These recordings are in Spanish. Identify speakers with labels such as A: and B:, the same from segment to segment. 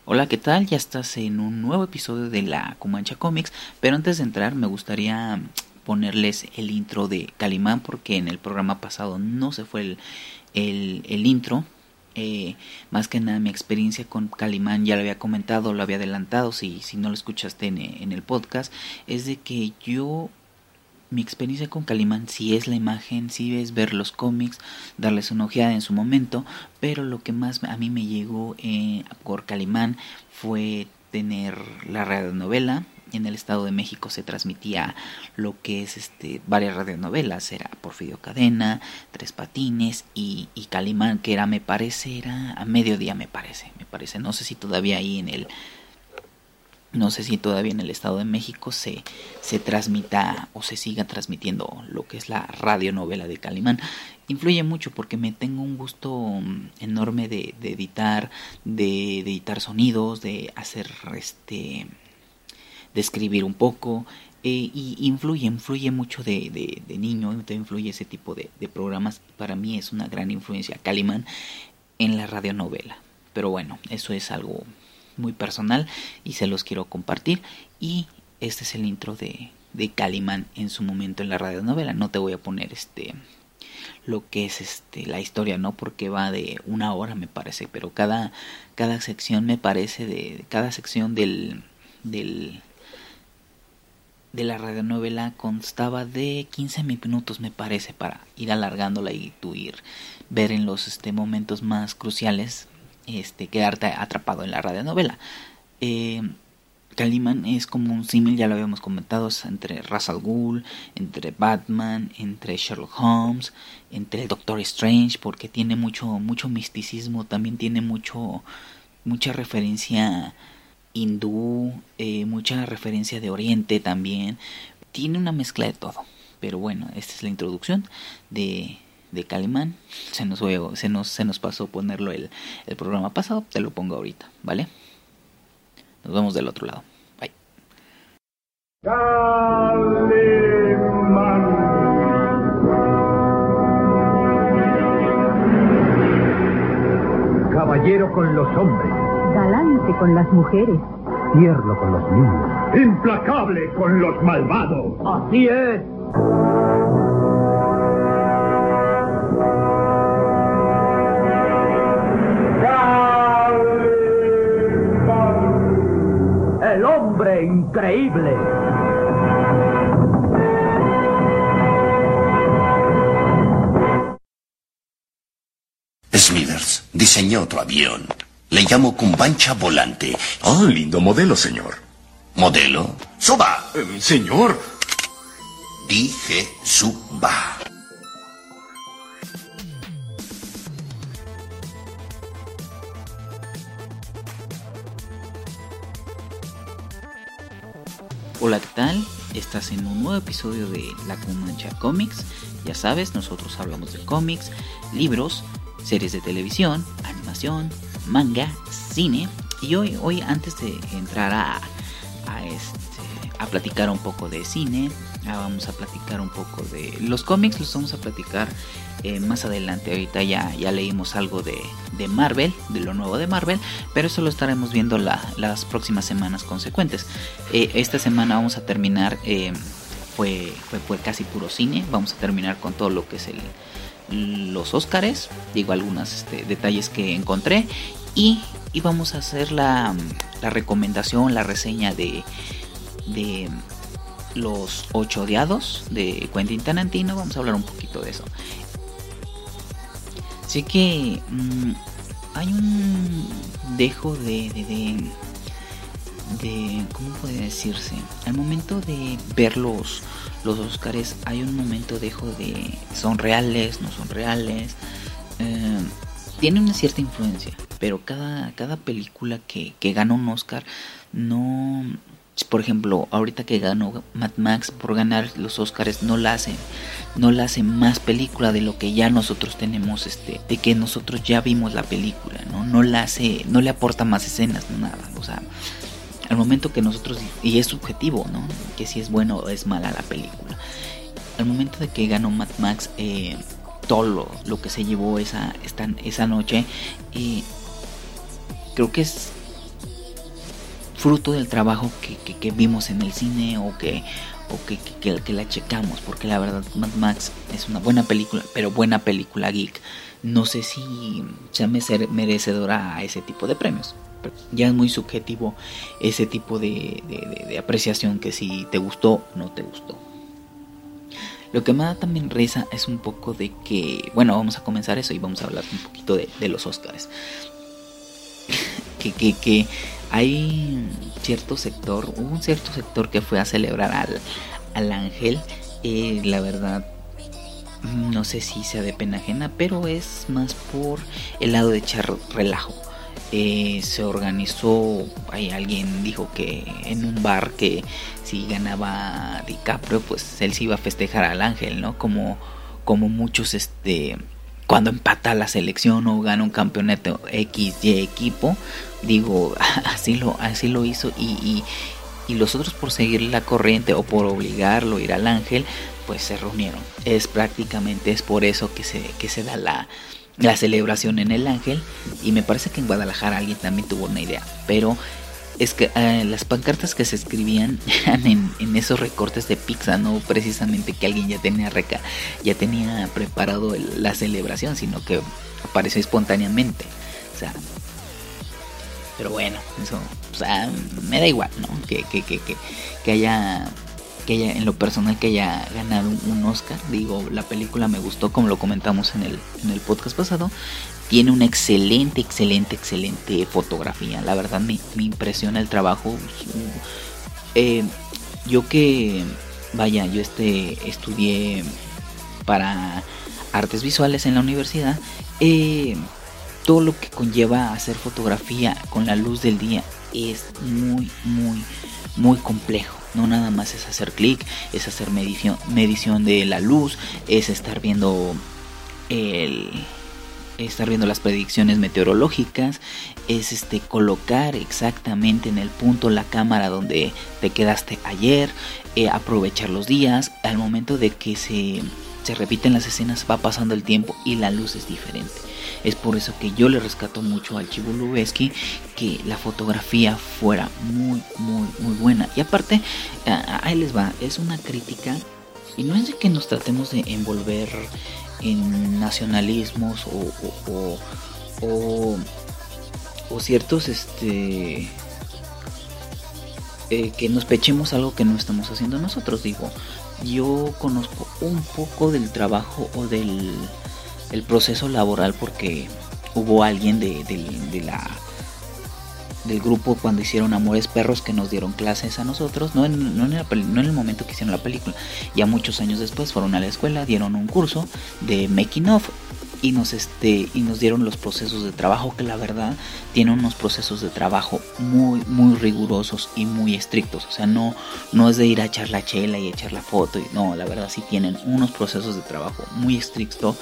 A: Hola, ¿qué tal? Ya estás en un nuevo episodio de la Comancha Comics, pero antes de entrar me gustaría ponerles el intro de Calimán porque en el programa pasado no se fue el intro. Más que nada mi experiencia con Calimán ya lo había comentado, lo había adelantado, si no lo escuchaste en el podcast, es de que mi experiencia con Calimán sí es la imagen, sí es ver los cómics, darles una ojeada en su momento, pero lo que más a mí me llegó por Calimán fue tener la radionovela. En el Estado de México se transmitía lo que es varias radionovelas, era Porfirio Cadena, Tres Patines y Calimán, que era era a mediodía me parece, no sé si todavía ahí no sé si todavía en el Estado de México se transmita o se siga transmitiendo lo que es la radionovela de Calimán. Influye mucho porque me tengo un gusto enorme de editar, de editar sonidos, de hacer de escribir un poco. Y influye mucho de niño, te influye ese tipo de programas. Para mí es una gran influencia Calimán en la radionovela. Pero bueno, eso es algo muy personal y se los quiero compartir. Y este es el intro de Calimán en su momento en la radionovela. No te voy a poner lo que es la historia, no, porque va de una hora me parece, pero cada sección me parece de cada sección de la radionovela constaba de 15 minutos me parece, para ir alargándola y tú ver en los momentos más cruciales quedarte atrapado en la radionovela. Calimán es como un símil, ya lo habíamos comentado, entre Ra's al Ghul, entre Batman, entre Sherlock Holmes, entre el Doctor Strange, porque tiene mucho misticismo, también tiene mucha referencia hindú, mucha referencia de Oriente también, tiene una mezcla de todo. Pero bueno, esta es la introducción de Calimán. Se nos pasó ponerlo el programa pasado, te lo pongo ahorita, ¿vale? Nos vemos del otro lado. Bye.
B: Calimán. Caballero con los hombres,
C: galante con las mujeres,
B: tierno con los niños, implacable con los malvados. Así es. El hombre increíble.
D: Smithers diseñó otro avión. Le llamo Cumbancha Volante.
E: Ah, lindo modelo, señor.
D: ¿Modelo? ¡Suba!
E: Señor.
D: Dije suba.
A: Hola, ¿qué tal? Estás en un nuevo episodio de La Comancha Comics. Ya sabes, nosotros hablamos de cómics, libros, series de televisión, animación, manga, cine. Y hoy antes de entrar a platicar un poco de cine, vamos a platicar un poco de los cómics. Los vamos a platicar más adelante. Ahorita ya leímos algo de Marvel, de lo nuevo de Marvel, pero eso lo estaremos viendo las próximas semanas consecuentes. Esta semana vamos a terminar, fue casi puro cine. Vamos a terminar con todo lo que es los Óscares, digo algunos detalles que encontré, y vamos a hacer la recomendación, la reseña de Los 8 Odiados de Quentin Tarantino. Vamos a hablar un poquito de eso. Así que hay un dejo de ¿cómo puede decirse? Al momento de ver los Óscares hay un momento dejo de son reales, no son reales. Tiene una cierta influencia, pero cada película que gana un Óscar no... Por ejemplo, ahorita que ganó Mad Max, por ganar los Óscares no la hace más película de lo que ya nosotros tenemos, de que nosotros ya vimos la película, no le aporta más escenas, no nada. O sea, al momento que nosotros, y es subjetivo, ¿no? Que si es bueno o es mala la película. Al momento de que ganó Mad Max, todo lo que se llevó esa noche, creo que es fruto del trabajo que vimos en el cine o que la checamos, porque la verdad Mad Max es una buena película, pero buena película geek. No sé si sea merecedora a ese tipo de premios. Ya es muy subjetivo ese tipo de apreciación, que si te gustó o no te gustó. Lo que me da también risa es un poco de que, bueno, vamos a comenzar eso y vamos a hablar un poquito de los Oscars. que hay un cierto sector que fue a celebrar al ángel. La verdad, no sé si sea de pena ajena, pero es más por el lado de echar relajo. Se organizó, alguien dijo que en un bar que si ganaba DiCaprio, pues él se iba a festejar al ángel, ¿no? Como muchos, cuando empata la selección o gana un campeonato XY equipo, digo, así lo hizo, y los otros, por seguir la corriente o por obligarlo a ir al ángel, pues se reunieron. Es por eso que se da la celebración en el ángel. Y me parece que en Guadalajara alguien también tuvo una idea, pero es que las pancartas que se escribían eran en esos recortes de pizza, no precisamente que alguien ya tenía preparado la celebración, sino que apareció espontáneamente. O sea, pero bueno, eso, o sea, me da igual, ¿no? Que haya en lo personal que haya ganado un Oscar. Digo, la película me gustó, como lo comentamos en el podcast pasado. Tiene una excelente fotografía. La verdad me impresiona el trabajo. Yo estudié para artes visuales en la universidad. Todo lo que conlleva hacer fotografía con la luz del día es muy complejo. No nada más es hacer clic, es hacer medición de la luz, es estar viendo las predicciones meteorológicas, es colocar exactamente en el punto la cámara donde te quedaste ayer, aprovechar los días. Al momento de que se repiten las escenas, va pasando el tiempo y la luz es diferente. Es por eso que yo le rescato mucho al Chivo Lubeski que la fotografía fuera muy buena. Y aparte, ahí les va, es una crítica, y no es de que nos tratemos de envolver en nacionalismos o ciertos que nos pechemos algo que no estamos haciendo nosotros. Digo, yo conozco un poco del trabajo o del proceso laboral, porque hubo alguien del grupo cuando hicieron Amores Perros que nos dieron clases a nosotros, no en el momento que hicieron la película, ya muchos años después fueron a la escuela, dieron un curso de making of y nos dieron los procesos de trabajo, que la verdad tienen unos procesos de trabajo muy rigurosos y muy estrictos. O sea, no es de ir a echar la chela y echar la foto, no, la verdad sí tienen unos procesos de trabajo muy estrictos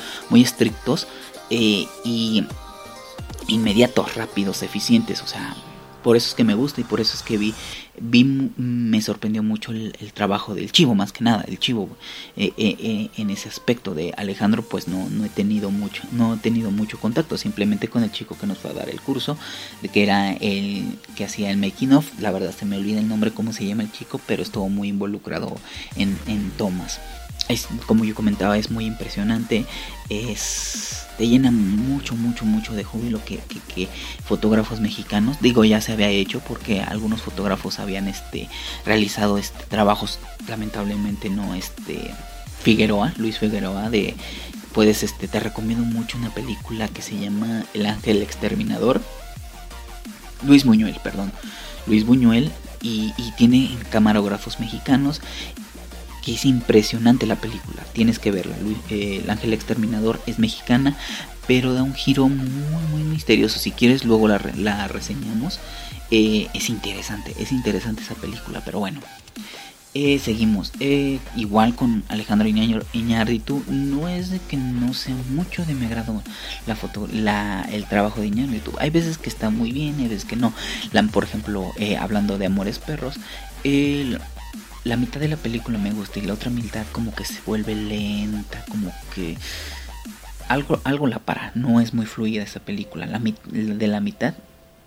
A: y inmediatos, rápidos, eficientes. O sea, por eso es que me gusta y por eso es que me sorprendió mucho el trabajo del Chivo, más que nada el Chivo. En ese aspecto de Alejandro, pues no he tenido mucho contacto, simplemente con el chico que nos fue a dar el curso, de que era el que hacía el making of. La verdad se me olvida el nombre, cómo se llama el chico, pero estuvo muy involucrado en tomas. Como yo comentaba, es muy impresionante, te llena mucho de júbilo que fotógrafos mexicanos, digo, ya se había hecho porque algunos fotógrafos habían realizado trabajos, lamentablemente no Luis Figueroa te recomiendo mucho una película que se llama El Ángel Exterminador. Luis Buñuel, y tiene camarógrafos mexicanos, que es impresionante la película, tienes que verla. El Ángel Exterminador es mexicana, pero da un giro muy misterioso. Si quieres luego la reseñamos. Es interesante esa película, pero bueno. Seguimos. Igual con Alejandro Iñárritu, no es de que no sea mucho de mi agrado el trabajo de Iñárritu. Hay veces que está muy bien, hay veces que no. Por ejemplo, hablando de Amores Perros, la mitad de la película me gusta y la otra mitad como que se vuelve lenta, como que algo la para. No es muy fluida esa película. De la mitad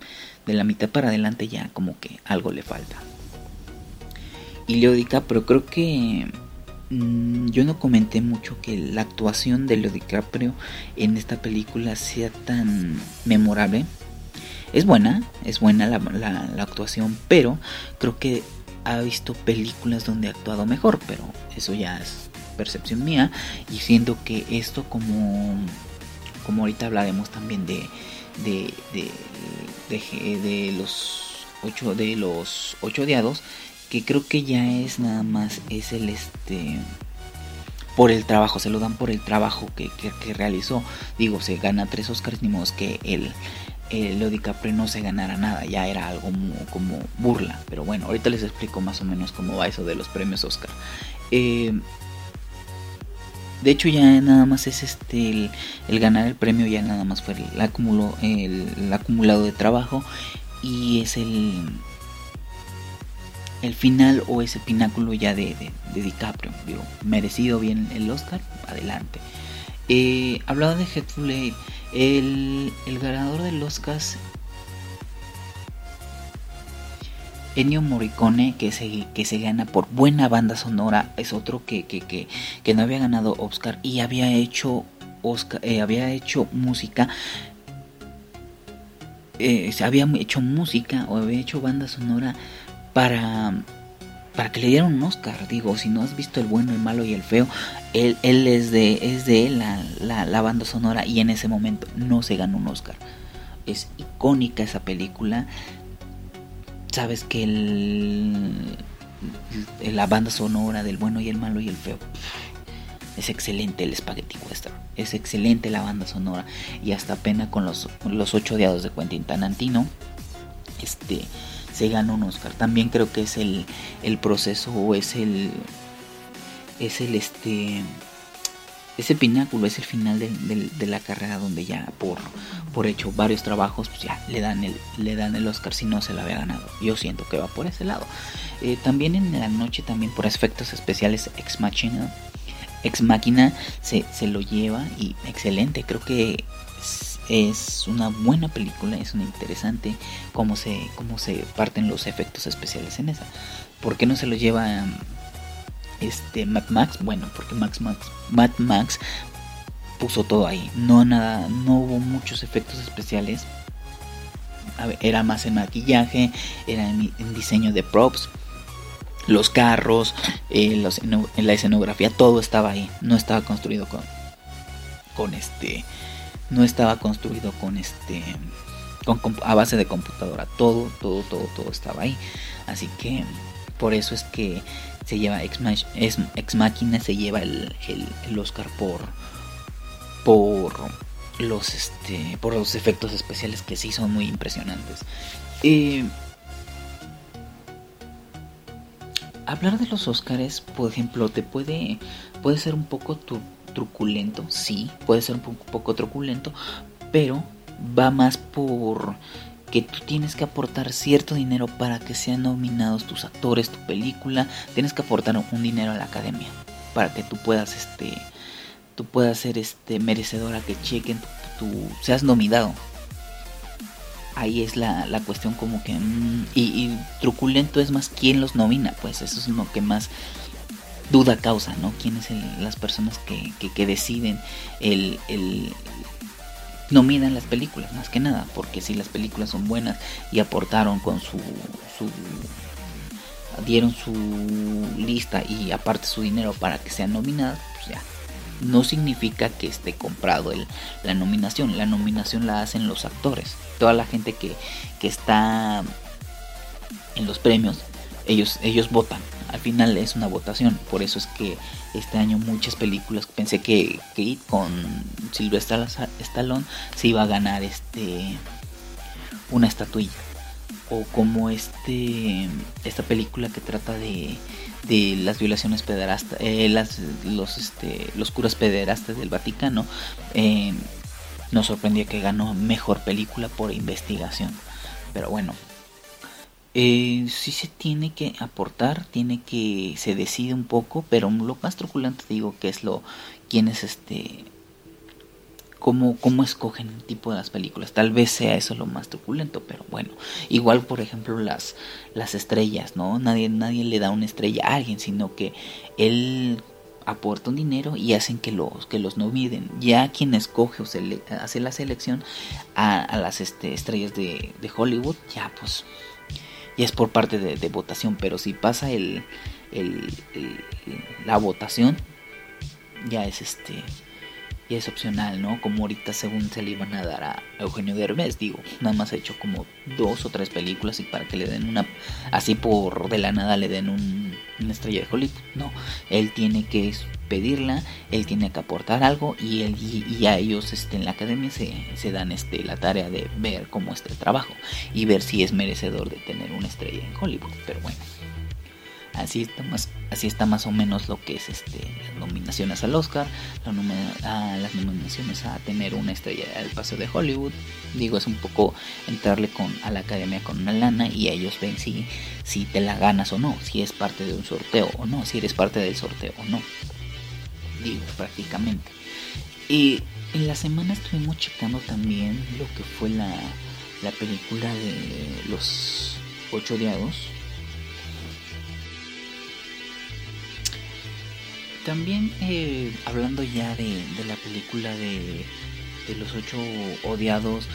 A: de la mitad para adelante ya como que algo le falta. Y Leo DiCaprio, creo que yo no comenté mucho que la actuación de Leo DiCaprio en esta película sea tan memorable. Es buena la actuación, pero creo que ha visto películas donde ha actuado mejor, pero eso ya es percepción mía. Y siento que esto, como ahorita hablaremos también de los 8 odiados, que creo que ya es nada más es el por el trabajo, se lo dan por el trabajo que realizó. Digo, se gana 3 Oscars, ni modo que Leo DiCaprio no se ganara nada, ya era algo como burla. Pero bueno, ahorita les explico más o menos cómo va eso de los premios Oscar. De hecho, ya nada más es el ganar el premio, ya nada más fue el acumulado de trabajo, y es el final o ese pináculo ya de DiCaprio. Digo, merecido bien el Oscar, adelante. Hablaba de Hateful Eight. El ganador del Oscar, Ennio Morricone, que se gana por buena banda sonora, es otro que no había ganado Oscar y había hecho música. Había hecho banda sonora para que le dieran un Oscar. Digo, si no has visto El bueno, el malo y el feo, él es de él la banda sonora, y en ese momento no se ganó un Oscar. Es icónica esa película. Sabes que la banda sonora del bueno y el malo y el feo es excelente. El Spaghetti Western es excelente, la banda sonora, y hasta pena con los 8 odiados de Quentin Tarantino se ganó un Oscar. También creo que es el proceso, o ese pináculo, es el final de la carrera, donde ya por hecho varios trabajos, pues ya le dan el Oscar si no se lo había ganado. Yo siento que va por ese lado. También en la noche, también por efectos especiales, Ex Machina se lo lleva, y excelente. Creo que es una buena película, es una interesante cómo se parten los efectos especiales en esa. ¿Por qué no se lo lleva Mad Max? Bueno, porque Mad Max puso todo ahí. No hubo muchos efectos especiales. Era más en maquillaje, era en diseño de props, los carros, en la escenografía, todo estaba ahí. No estaba construido a base de computadora. Todo estaba ahí. Así que por eso es que se lleva Ex Machina, se lleva el Oscar por los efectos especiales, que sí son muy impresionantes. Hablar de los Oscars, por ejemplo, puede ser un poco truculento. Sí, puede ser un poco truculento, pero va más por que tú tienes que aportar cierto dinero para que sean nominados tus actores, tu película. Tienes que aportar un dinero a la academia para que tú puedas ser merecedor a que chequen seas nominado. Ahí es la cuestión, como que y truculento es más quién los nomina. Pues eso es lo que más duda causa, ¿no? Quiénes las personas que deciden nominan las películas, más que nada. Porque si las películas son buenas y aportaron con dieron su lista y aparte su dinero para que sean nominadas, pues ya no significa que esté comprado la nominación. La nominación la hacen los actores, toda la gente que está en los premios. Ellos votan. Al final es una votación. Por eso es que este año muchas películas, pensé que con Sylvester Stallone se iba a ganar una estatuilla, o como esta película que trata de las violaciones pederastas, los curas pederastas del Vaticano. Nos sorprendió que ganó mejor película por investigación. Pero bueno, sí se tiene que aportar, se decide un poco, pero lo más truculento, digo, que es quién es cómo escogen el tipo de las películas. Tal vez sea eso lo más truculento, pero bueno. Igual, por ejemplo, las estrellas, ¿no? Nadie le da una estrella a alguien, sino que él aporta un dinero y hacen que los nominen. Ya quien escoge o hace la selección a las estrellas de Hollywood, ya pues ya es por parte de votación. Pero si pasa la votación, ya es opcional, ¿no? Como ahorita según se le iban a dar a Eugenio Derbez, digo, nada más ha hecho como 2 o 3 películas y para que le den una, así por de la nada le den una estrella de Hollywood, no, él tiene que pedirla, él tiene que aportar algo y a ellos en la academia se dan la tarea de ver cómo está el trabajo y ver si es merecedor de tener una estrella en Hollywood, pero bueno. Así está más o menos lo que es las nominaciones al Oscar, las nominaciones a tener una estrella al Paseo de Hollywood. Digo, es un poco entrarle a la academia con una lana y ellos ven si te la ganas o no, si es parte de un sorteo o no, si eres parte del sorteo o no. Digo, prácticamente. Y en la semana estuvimos checando también lo que fue la película de los 8 odiados. También hablando ya de la película de los 8 odiados,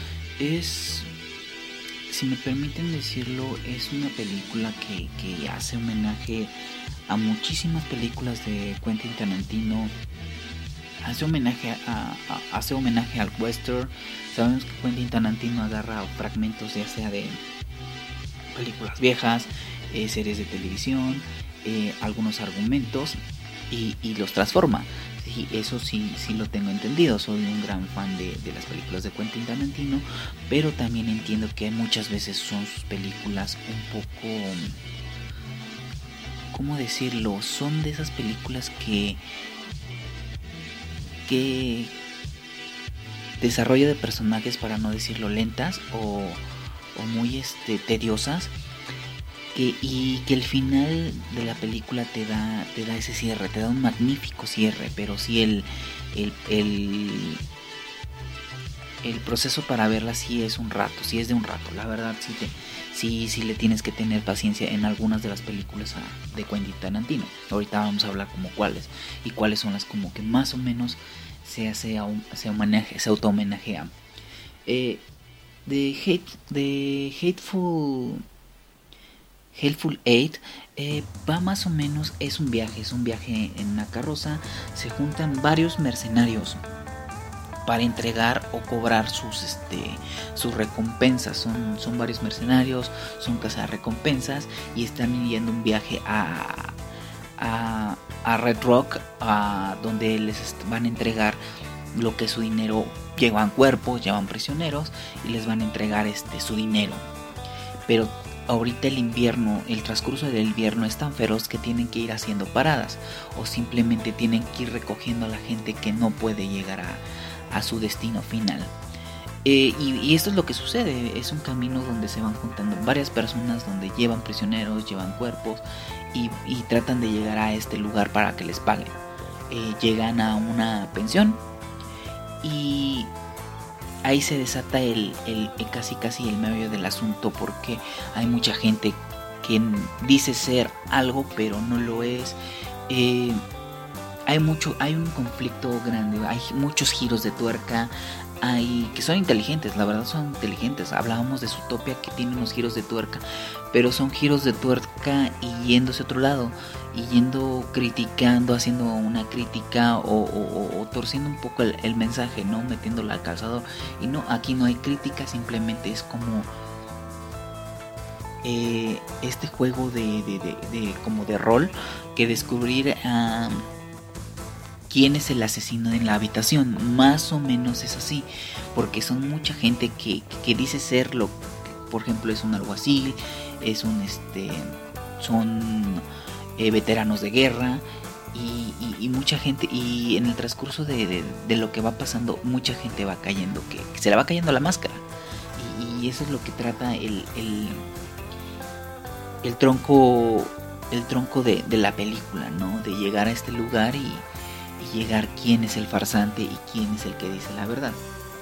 A: si me permiten decirlo, es una película que hace homenaje a muchísimas películas de Quentin Tarantino. Hace homenaje al western. Sabemos que Quentin Tarantino agarra fragmentos ya sea de películas viejas, series de televisión, algunos argumentos y los transforma. Sí, eso sí lo tengo entendido. Soy un gran fan de las películas de Quentin Tarantino, pero también entiendo que muchas veces son sus películas un poco, ¿cómo decirlo? Son de esas películas que desarrollo de personajes, para no decirlo lentas o muy tediosas, y que el final de la película te da ese cierre, te da un magnífico cierre, pero sí el proceso para verla sí es de un rato, la verdad sí le tienes que tener paciencia en algunas de las películas de Quentin Tarantino. Ahorita vamos a hablar como cuáles y cuáles son las como que más o menos se auto-homenajea. De Hateful Eight va más o menos, es un viaje en una carroza. Se juntan varios mercenarios para entregar o cobrar sus recompensas. Son varios mercenarios, son cazarrecompensas y están yendo un viaje a Red Rock, donde les van a entregar lo que es su dinero. Llevan cuerpos, llevan prisioneros y les van a entregar su dinero. Pero ahorita el transcurso del invierno es tan feroz que tienen que ir haciendo paradas o simplemente tienen que ir recogiendo a la gente que no puede llegar a su destino final. Y esto es lo que sucede, es un camino donde se van juntando varias personas, donde llevan prisioneros, llevan cuerpos y tratan de llegar a este lugar para que les paguen. Llegan a una pensión y ahí se desata casi el meollo del asunto, porque hay mucha gente que dice ser algo pero no lo es. Hay un conflicto grande, hay muchos giros de tuerca, que son inteligentes, la verdad son inteligentes. Hablábamos de Zootopia, que tiene unos giros de tuerca, pero son giros de tuerca y yéndose a otro lado, y criticando, haciendo una crítica o torciendo un poco el mensaje, ¿no? Metiéndolo al calzador. Y no, aquí no hay crítica, simplemente es como este juego como de rol, que descubrir quién es el asesino en la habitación. Más o menos es así, porque son mucha gente que dice serlo. Por ejemplo, es un alguacil, son veteranos de guerra y mucha gente, y en el transcurso de lo que va pasando, mucha gente va cayendo, que se le va cayendo la máscara, y eso es lo que trata el tronco de la película, ¿no? De llegar a este lugar y llegar quién es el farsante y quién es el que dice la verdad.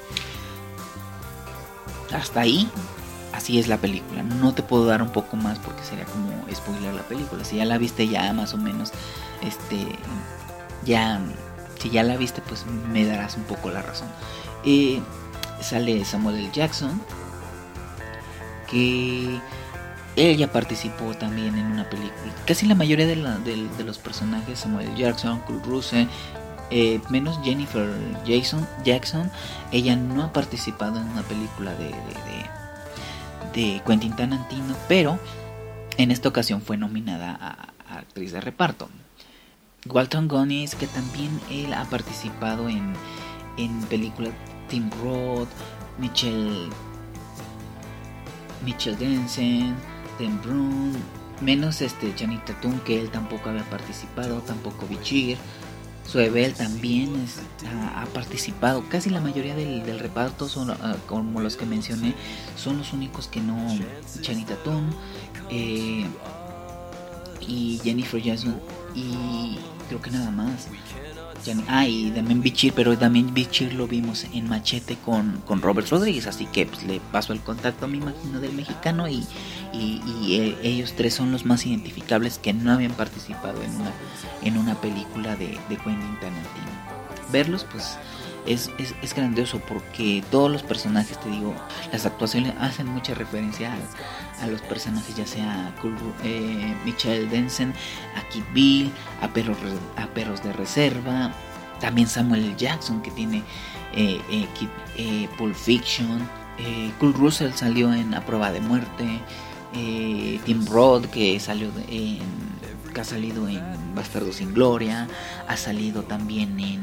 A: Hasta ahí, así es la película. No te puedo dar un poco más porque sería como spoiler la película. Si ya la viste, ya más o menos, si ya la viste, pues me darás un poco la razón. Sale Samuel L. Jackson, que él ya participó también en una película. Casi la mayoría de los personajes, Samuel L. Jackson, Kurt Russell, menos Jennifer Jackson, ella no ha participado en una película de Quentin Tarantino, pero en esta ocasión fue nominada a actriz de reparto. Walton Goggins, que también él ha participado en películas Tim Roth, Michelle Jensen, Tim Brun, menos Channing Tatum, que él tampoco había participado, tampoco Bichir. Zoe también ha participado. Casi la mayoría del reparto son, como los que mencioné, son los únicos que no. Channing Tatum y Jennifer Jason, y creo que nada más. Y también Bichir, pero también Bichir lo vimos en Machete con Robert Rodríguez, así que pues, le paso el contacto, me imagino, del mexicano, y ellos tres son los más identificables que no habían participado en una película de Quentin Tarantino. Verlos pues es grandioso, porque todos los personajes, te digo, las actuaciones hacen mucha referencia a los personajes, ya sea Michelle Jensen, a Kill Bill, a Perros de Reserva, también Samuel L. Jackson, que tiene Pulp Fiction, Kurt Russell salió en A Prueba de Muerte, Tim Roth, que ha salido en Bastardos sin Gloria, ha salido también en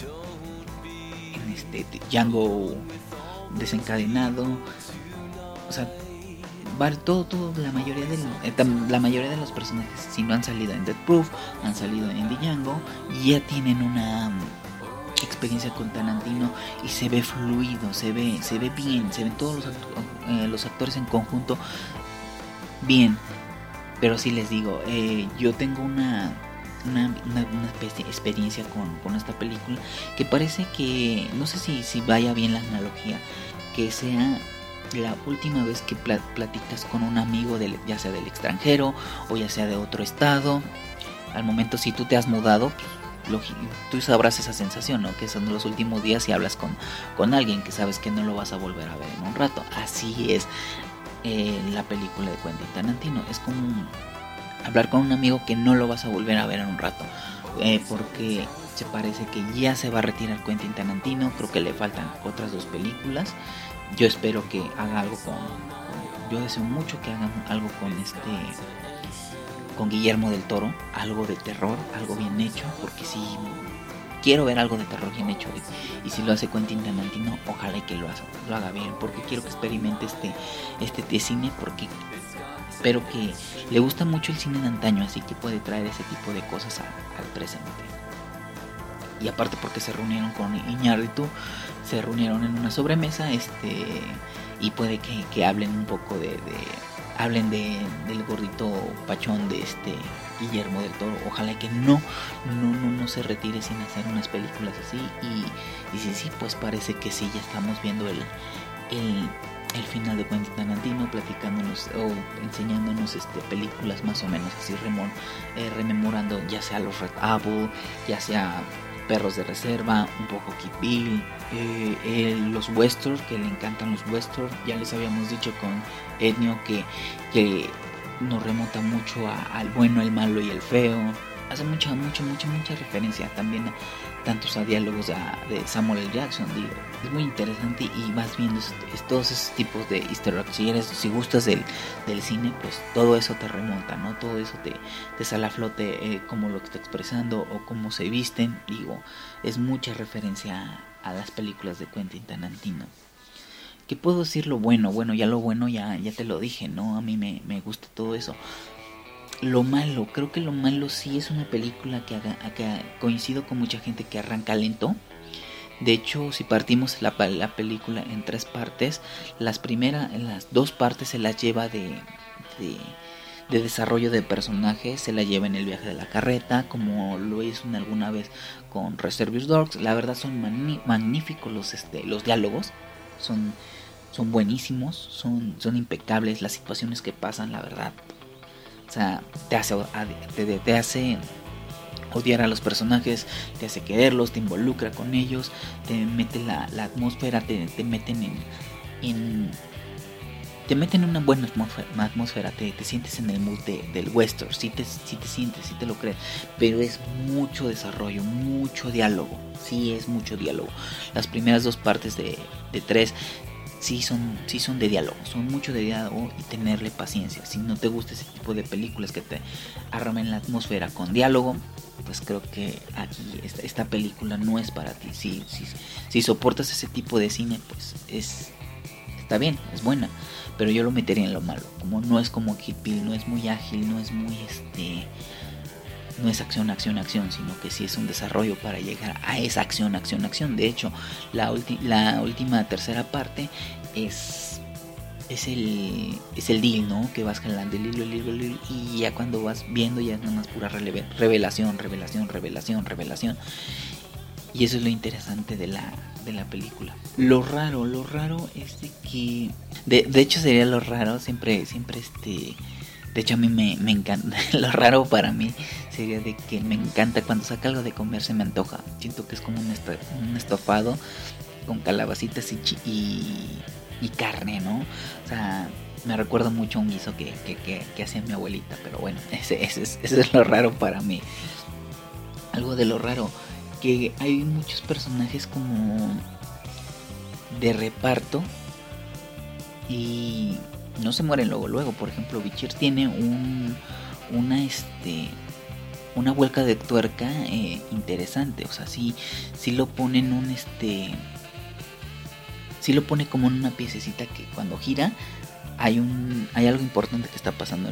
A: Django Desencadenado. O sea, la mayoría de los personajes, si no han salido en Death Proof, han salido en Django, y ya tienen una experiencia con Tarantino, y se ve fluido, se ve bien, se ven todos los actores en conjunto bien. Pero sí les digo, yo tengo una experiencia con esta película, que parece que, no sé si vaya bien la analogía, que sea la última vez que platicas con un amigo, ya sea del extranjero o ya sea de otro estado. Al momento, si tú te has mudado, tú sabrás esa sensación, ¿no? Que son los últimos días y hablas con alguien que sabes que no lo vas a volver a ver en un rato. Así es la película de Quentin Tarantino. Es como hablar con un amigo que no lo vas a volver a ver en un rato, porque se parece que ya se va a retirar Quentin Tarantino. Creo que le faltan otras 2 películas. Yo espero que haga algo yo deseo mucho que hagan algo con Guillermo del Toro, algo de terror, algo bien hecho, porque sí quiero ver algo de terror bien hecho, y si lo hace Quentin Tarantino, ojalá que lo haga bien, porque quiero que experimente este cine, porque espero que le gusta mucho el cine de antaño, así que puede traer ese tipo de cosas al presente. Y aparte porque se reunieron con Iñárritu, se reunieron en una sobremesa, y puede que hablen un poco hablen del gordito pachón de Guillermo del Toro. Ojalá que no se retire sin hacer unas películas así, y sí, pues parece que sí, ya estamos viendo el final de Quentin Tarantino, platicándonos o enseñándonos películas más o menos así, rememorando ya sea los Red Apple, ya sea Perros de Reserva, un poco Kill Bill, los westerns, que le encantan los westerns. Ya les habíamos dicho con Ennio que nos remonta mucho al bueno, el malo y el feo. Hace mucha referencia también tantos a diálogos de Samuel L. Jackson. Digo, es muy interesante, y vas viendo todos esos tipos de easter eggs. Si gustas del cine, pues todo eso te remonta, ¿no? Todo eso te sale a flote, como lo que está expresando o cómo se visten. Digo, es mucha referencia a las películas de Quentin Tarantino. ¿Qué puedo decir? Lo bueno, ya te lo dije, ¿no? A mí me gusta todo eso. Lo malo, creo que lo malo sí es una película que coincido con mucha gente que arranca lento. De hecho, si partimos la película en 3 partes, las 2 partes se las lleva de de desarrollo de personajes se la lleva en El viaje de la carreta, como lo hizo alguna vez con Reservoir Dogs. La verdad son magníficos los diálogos, son buenísimos, son impecables las situaciones que pasan, la verdad. O sea, te hace odiar a los personajes, te hace quererlos, te involucra con ellos, te mete la atmósfera, te meten te meten en una buena atmósfera, te sientes en el mood del western, si te sientes, si te lo crees, pero es mucho desarrollo, mucho diálogo, sí es mucho diálogo. Las primeras 2 partes de 3 sí son de diálogo, son mucho de diálogo y tenerle paciencia. Si no te gusta ese tipo de películas que te arromen la atmósfera con diálogo, pues creo que aquí esta película no es para ti. Si soportas ese tipo de cine, pues está bien, es buena, pero yo lo metería en lo malo. Como no es como Kill Bill, no es muy ágil, no es muy no es acción, sino que sí es un desarrollo para llegar a esa acción. De hecho, la última tercera parte es el deal, ¿no? Que vas jalando el hilo, y ya cuando vas viendo ya es nada más pura revelación. Y eso es lo interesante de la película. Lo raro es de que de hecho sería lo raro siempre de hecho a mí me encanta. Lo raro para mí sería de que me encanta cuando saca algo de comer, se me antoja. Siento que es como un estofado con calabacitas y carne, ¿no? O sea, me recuerda mucho a un guiso que hacía mi abuelita. Pero bueno, ese es lo raro para mí. Algo de lo raro, que hay muchos personajes como de reparto y no se mueren luego. Por ejemplo, Bichir tiene una vuelta de tuerca interesante. O sea, sí lo pone en sí lo pone como en una piececita que cuando gira hay algo importante que está pasando en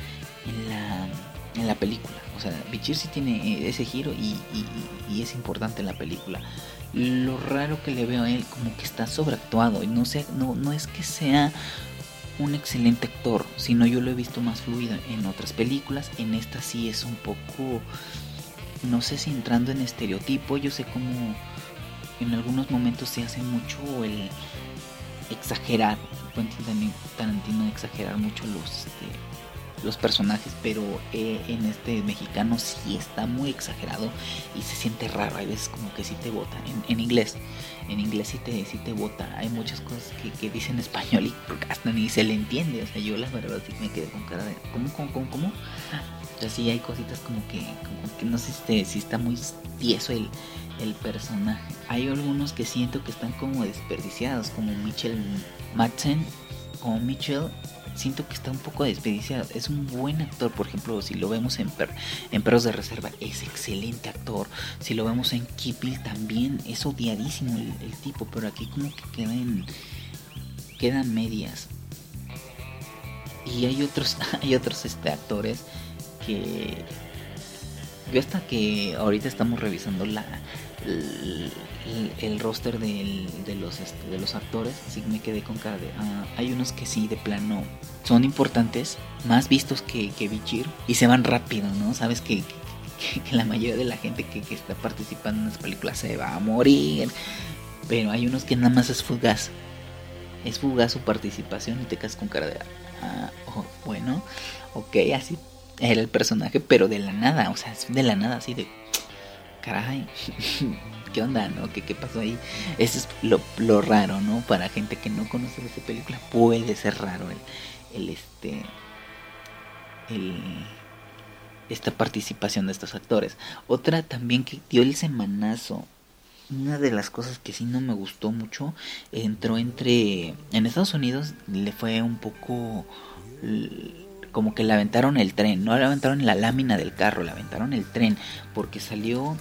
A: la película. O sea, Bichir sí tiene ese giro y es importante en la película. Lo raro que le veo a él, como que está sobreactuado, y no es que sea un excelente actor, sino yo lo he visto más fluido en otras películas. En esta sí es un poco, no sé si entrando en estereotipo. Yo sé como en algunos momentos se hace mucho el exagerar, Quentin Tarantino exagerar mucho los personajes, pero en este mexicano sí está muy exagerado y se siente raro. Hay veces como que sí te bota en inglés sí te bota. Hay muchas cosas que dicen en español y hasta ni se le entiende. O sea, yo la verdad sí me quedé con cara de ¿cómo? O sea, sí hay cositas como que no sé si está muy tieso el personaje. Hay algunos que siento que están como desperdiciados, como Michael Madsen o Mitchell. Siento que está un poco desperdiciado. Es un buen actor. Por ejemplo, si lo vemos en Perros de Reserva, es excelente actor. Si lo vemos en Kill Bill, también es odiadísimo el tipo. Pero aquí como que quedan medias. Y hay otros actores que yo, hasta que ahorita estamos revisando el roster de los actores, así me quedé con cara de hay unos que sí de plano son importantes, más vistos que Bichir, y se van rápido, ¿no? Sabes que la mayoría de la gente que está participando en las películas se va a morir, pero hay unos que nada más es fugaz su participación y te quedas con cara de bueno, ok, así era el personaje, pero de la nada, o sea, de la nada, así de caray, ¿qué onda, no? ¿Qué pasó ahí? Eso es lo raro, ¿no? Para gente que no conoce de esta película puede ser raro esta participación de estos actores. Otra también que dio el semanazo, una de las cosas que sí no me gustó mucho, en Estados Unidos le fue un poco como que le aventaron el tren, no le aventaron la lámina del carro, le aventaron el tren, porque salió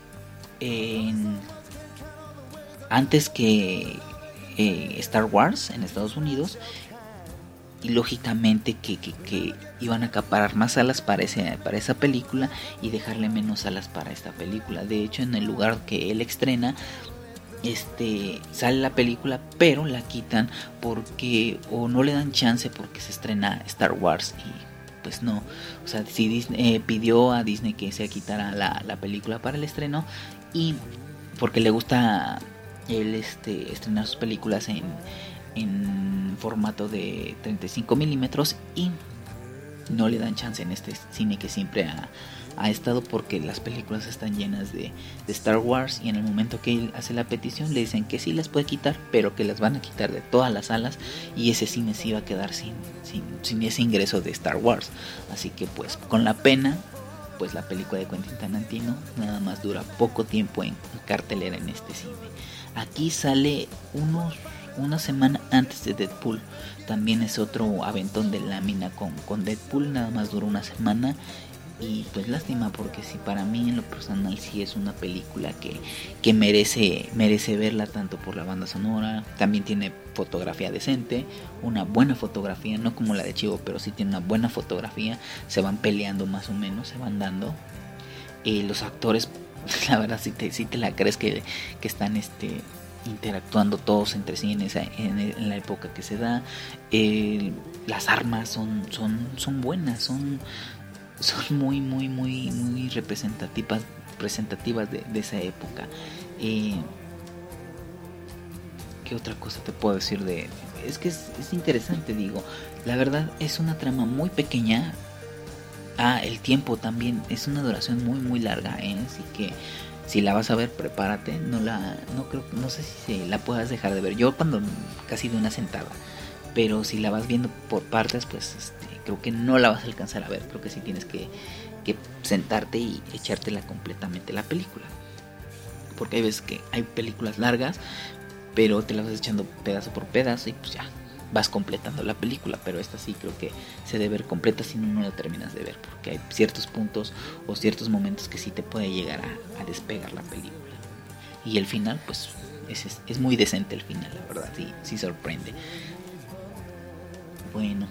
A: antes que Star Wars en Estados Unidos, y lógicamente que iban a acaparar más salas para esa película y dejarle menos salas para esta película. De hecho, en el lugar que él estrena sale la película, pero la quitan porque o no le dan chance porque se estrena Star Wars pues no. O sea, si Disney, pidió a Disney que se quitara la película para el estreno, y porque le gusta él estrenar sus películas en formato de 35 milímetros, y no le dan chance en este cine que siempre ha estado, porque las películas están llenas de Star Wars, y en el momento que él hace la petición le dicen que sí las puede quitar, pero que las van a quitar de todas las salas, y ese cine se iba a quedar sin ese ingreso de Star Wars. Así que pues con la pena, pues la película de Quentin Tarantino nada más dura poco tiempo en cartelera en este cine. Aquí sale una semana antes de Deadpool. También es otro aventón de lámina con Deadpool, nada más duró una semana. Y pues lástima, porque si para mí en lo personal sí es una película que merece verla, tanto por la banda sonora, también tiene fotografía decente, una buena fotografía, no como la de Chivo, pero sí tiene una buena fotografía, se van peleando más o menos, se van dando. Los actores, la verdad sí te la crees que están interactuando todos entre sí en la época que se da. Las armas son buenas, son muy representativas de esa época. ¿Qué otra cosa te puedo decir es que es interesante, digo, la verdad es una trama muy pequeña. El tiempo también es una duración muy larga, así que si la vas a ver, prepárate. No sé si la puedas dejar de ver. Yo cuando casi de una sentada, pero si la vas viendo por partes, pues creo que no la vas a alcanzar a ver. Creo que sí tienes que sentarte y echártela completamente la película, porque hay veces que hay películas largas, pero te la vas echando pedazo por pedazo y pues ya vas completando la película. Pero esta sí creo que se debe ver completa, si no la terminas de ver, porque hay ciertos puntos o ciertos momentos que sí te puede llegar a despegar la película. Y el final, pues es muy decente el final, la verdad, sí sorprende. Bueno,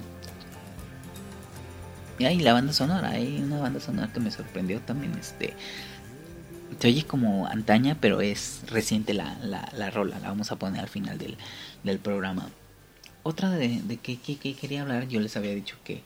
A: y hay la banda sonora, hay una banda sonora que me sorprendió también. Se oye como antaña, pero es reciente la rola. La vamos a poner al final del programa. Otra de que quería hablar, yo les había dicho que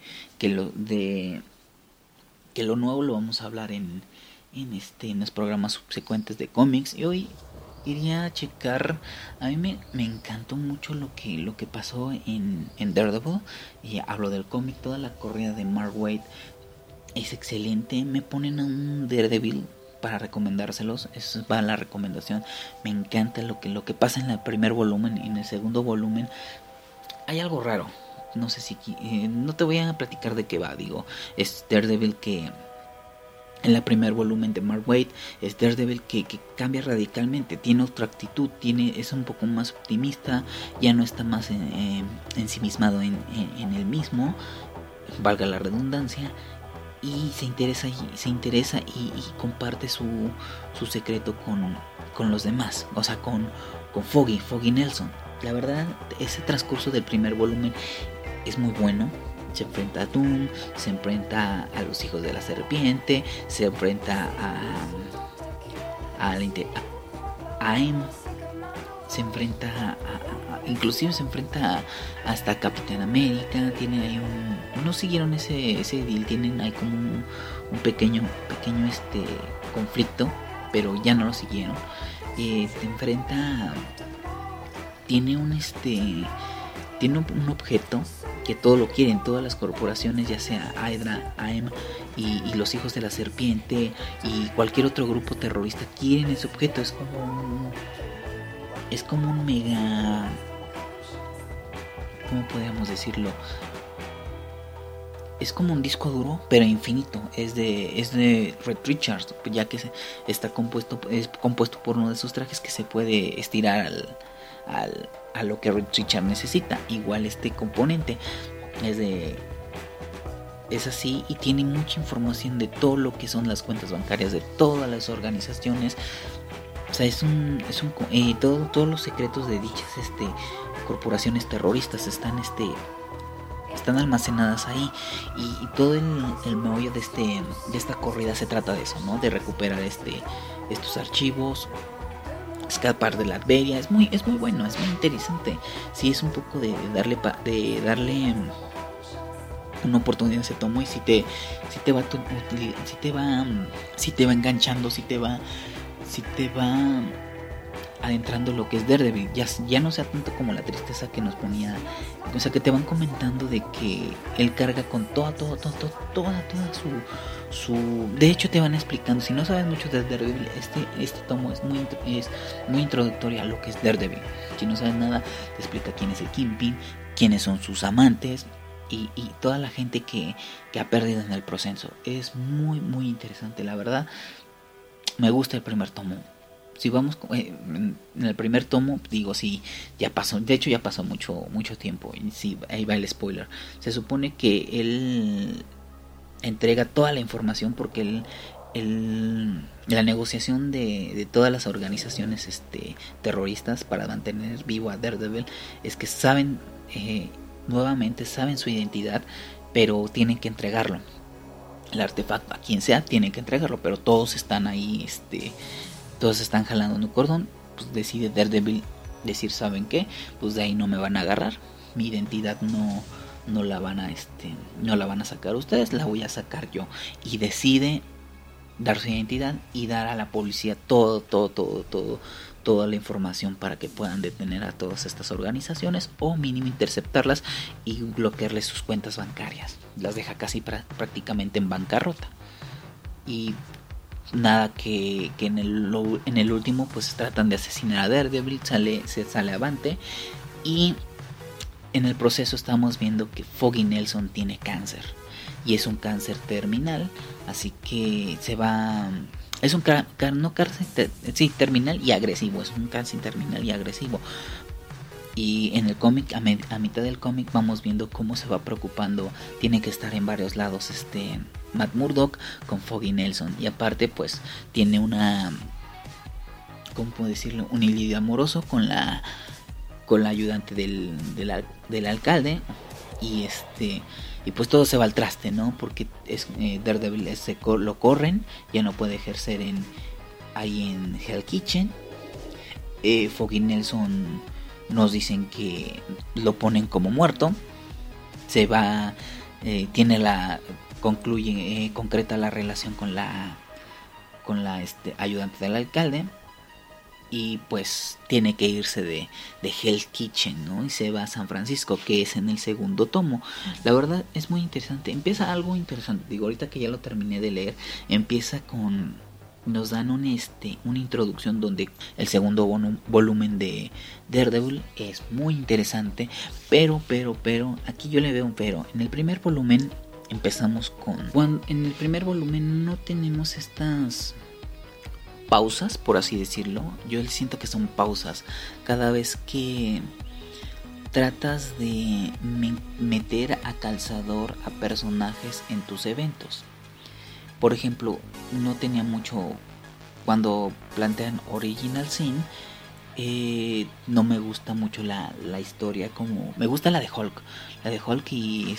A: lo nuevo lo vamos a hablar en los programas subsecuentes de cómics. Y hoy iría a checar. A mí me encantó mucho lo que pasó en Daredevil. Y hablo del cómic, toda la corrida de Mark Waid es excelente. Me ponen a un Daredevil para recomendárselos. Esa va la recomendación. Me encanta lo que pasa en el primer volumen. En el segundo volumen hay algo raro. No sé si no te voy a platicar de qué va. Digo, es Daredevil que en el primer volumen de Mark Waid es Daredevil que cambia radicalmente, tiene otra actitud, es un poco más optimista, ya no está más ensimismado en él mismo, valga la redundancia, y se interesa y comparte su secreto con los demás, o sea, con Foggy Nelson. La verdad, ese transcurso del primer volumen es muy bueno. Se enfrenta a Doom, se enfrenta a los hijos de la serpiente, se enfrenta a AIM, se enfrenta inclusive se enfrenta hasta Capitán América. Tiene ahí no siguieron ese deal, tienen ahí como un pequeño conflicto, pero ya no lo siguieron. Se enfrenta, tiene un objeto que todo lo quieren, todas las corporaciones, ya sea Hydra, AIM y los hijos de la serpiente y cualquier otro grupo terrorista quieren ese objeto. Es como un mega, ¿cómo podríamos decirlo? Es como un disco duro, pero infinito. Es de Reed Richards, ya que es compuesto por uno de sus trajes que se puede estirar a lo que Reed Richards necesita. Igual este componente es así, y tiene mucha información de todo lo que son las cuentas bancarias de todas las organizaciones. O sea, todos los secretos de dichas corporaciones terroristas están almacenadas ahí, y todo el meollo de esta corrida se trata de eso, ¿no? De recuperar estos archivos, escapar de la Latveria. Es muy bueno, es muy interesante. Sí, es un poco de darle una oportunidad ese tomo, y si te va enganchando, si te va adentrando lo que es Daredevil, ya no sea tanto como la tristeza que nos ponía, o sea, que te van comentando de que él carga con toda su de hecho te van explicando, si no sabes mucho de Daredevil, este tomo es muy introductorio a lo que es Daredevil. Si no sabes nada, te explica quién es el Kingpin, quiénes son sus amantes y toda la gente que ha perdido en el proceso. Es muy interesante, la verdad. Me gusta el primer tomo. Si vamos en el primer tomo, digo, sí, ya pasó, de hecho ya pasó mucho tiempo, y sí, ahí va el spoiler. Se supone que él entrega toda la información porque la negociación de todas las organizaciones terroristas para mantener vivo a Daredevil es que saben, nuevamente saben su identidad, pero tienen que entregarlo. El artefacto, a quien sea, tienen que entregarlo, pero todos están ahí, todos están jalando un cordón. Pues decide Daredevil decir, ¿saben qué? Pues de ahí no me van a agarrar, mi identidad no la van a sacar ustedes, la voy a sacar yo. Y decide dar su identidad y dar a la policía toda la información para que puedan detener a todas estas organizaciones, o mínimo interceptarlas y bloquearles sus cuentas bancarias. Las deja casi prácticamente en bancarrota. Y nada, que en el último pues tratan de asesinar a Daredevil, se sale avante, y en el proceso estamos viendo que Foggy Nelson tiene cáncer, y es un cáncer terminal, así que es un terminal y agresivo, es un cáncer terminal y agresivo. Y en el cómic, a mitad del cómic, vamos viendo cómo se va preocupando. Tiene que estar en varios lados Matt Murdock con Foggy Nelson. Y aparte, pues, tiene ¿cómo puedo decirlo? Un lidio amoroso con la ayudante del alcalde. Y pues todo se va al traste, ¿no? Porque Daredevil lo corren, ya no puede ejercer ahí en Hell Kitchen. Foggy Nelson, nos dicen que lo ponen como muerto. Se va, concreta la relación con la ayudante del alcalde, y pues tiene que irse de Hell's Kitchen, ¿no? Y se va a San Francisco, que es en el segundo tomo. La verdad es muy interesante. Empieza algo interesante. Digo, ahorita que ya lo terminé de leer, empieza nos dan una introducción donde el segundo volumen de Daredevil es muy interesante, pero aquí yo le veo un pero. En el primer volumen empezamos en el primer volumen no tenemos estas pausas, por así decirlo. Yo siento que son pausas cada vez que tratas de meter a calzador a personajes en tus eventos. Por ejemplo, no tenía mucho cuando plantean Original Sin. No me gusta mucho la historia, como me gusta la de Hulk y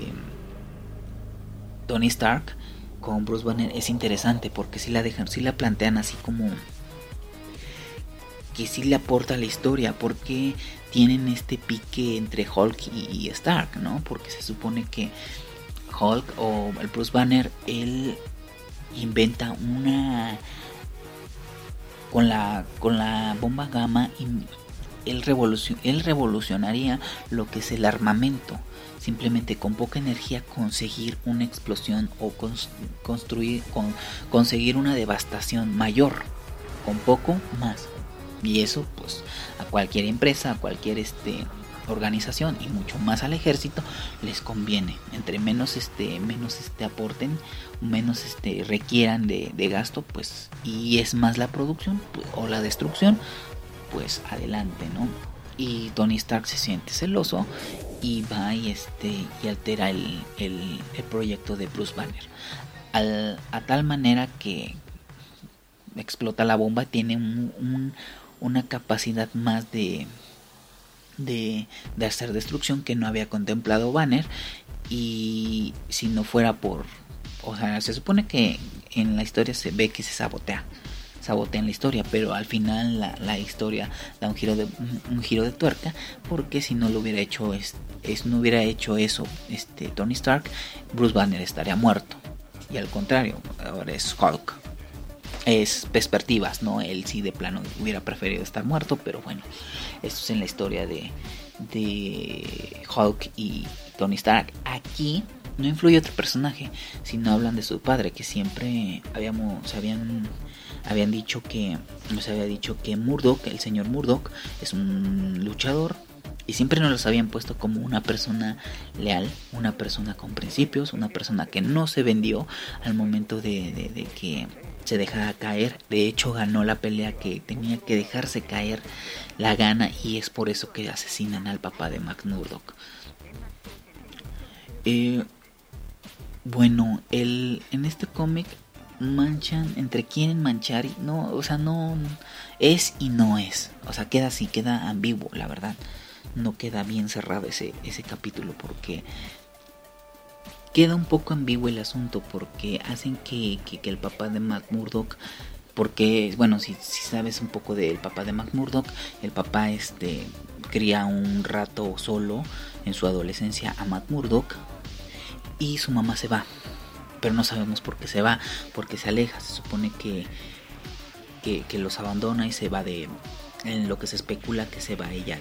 A: Tony Stark con Bruce Banner. Es interesante porque si la plantean así como que sí le aporta a la historia, porque tienen este pique entre Hulk y Stark, ¿no? Porque se supone que Hulk o el Bruce Banner, él inventa con la bomba gamma, y él revolucionaría lo que es el armamento. Simplemente con poca energía conseguir una explosión o conseguir una devastación mayor, con poco más. Y eso pues a cualquier empresa, a cualquier organización, y mucho más al ejército les conviene. Entre menos aporten, menos requieran de gasto, pues, y es más la producción pues, o la destrucción, pues adelante, ¿no? Y Tony Stark se siente celoso y va y altera el proyecto de Bruce Banner a tal manera que explota la bomba. Tiene una capacidad más de hacer destrucción que no había contemplado Banner. Y si no fuera se supone que en la historia se ve que se sabotea sabotean la historia, pero al final la historia da un giro de tuerca, porque si no lo hubiera hecho no hubiera hecho eso Tony Stark, Bruce Banner estaría muerto, y al contrario, ahora es Hulk. Es perspectivas, ¿no? Él sí de plano hubiera preferido estar muerto, pero bueno, esto es en la historia de Hulk y Tony Stark. Aquí no influye otro personaje, sino hablan de su padre, que siempre habían dicho que, nos había dicho que Murdock, el señor Murdock, es un luchador, y siempre nos los habían puesto como una persona leal, una persona con principios, una persona que no se vendió al momento de que se dejara caer. De hecho, ganó la pelea que tenía que dejarse caer, la gana, y es por eso que asesinan al papá de Matt Murdock. Bueno, en este cómic quieren manchar, y no, o sea, no es y no es, o sea, queda así, queda ambiguo, la verdad. No queda bien cerrado ese capítulo, porque queda un poco ambiguo el asunto, porque hacen que el papá de Matt Murdock, porque, bueno, si sabes un poco del papá de Matt Murdock, el papá cría un rato solo en su adolescencia a Matt Murdock, y su mamá se va, pero no sabemos por qué se va, porque se aleja. Se supone que los abandona y se va en lo que se especula que se va ella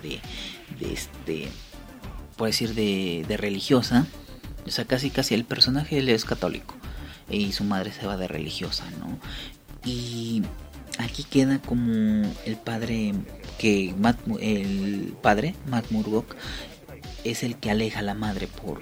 A: por decir de religiosa. O sea, casi el personaje él es católico y su madre se va de religiosa, ¿no? Y aquí queda como el padre Matt Murdock es el que aleja a la madre por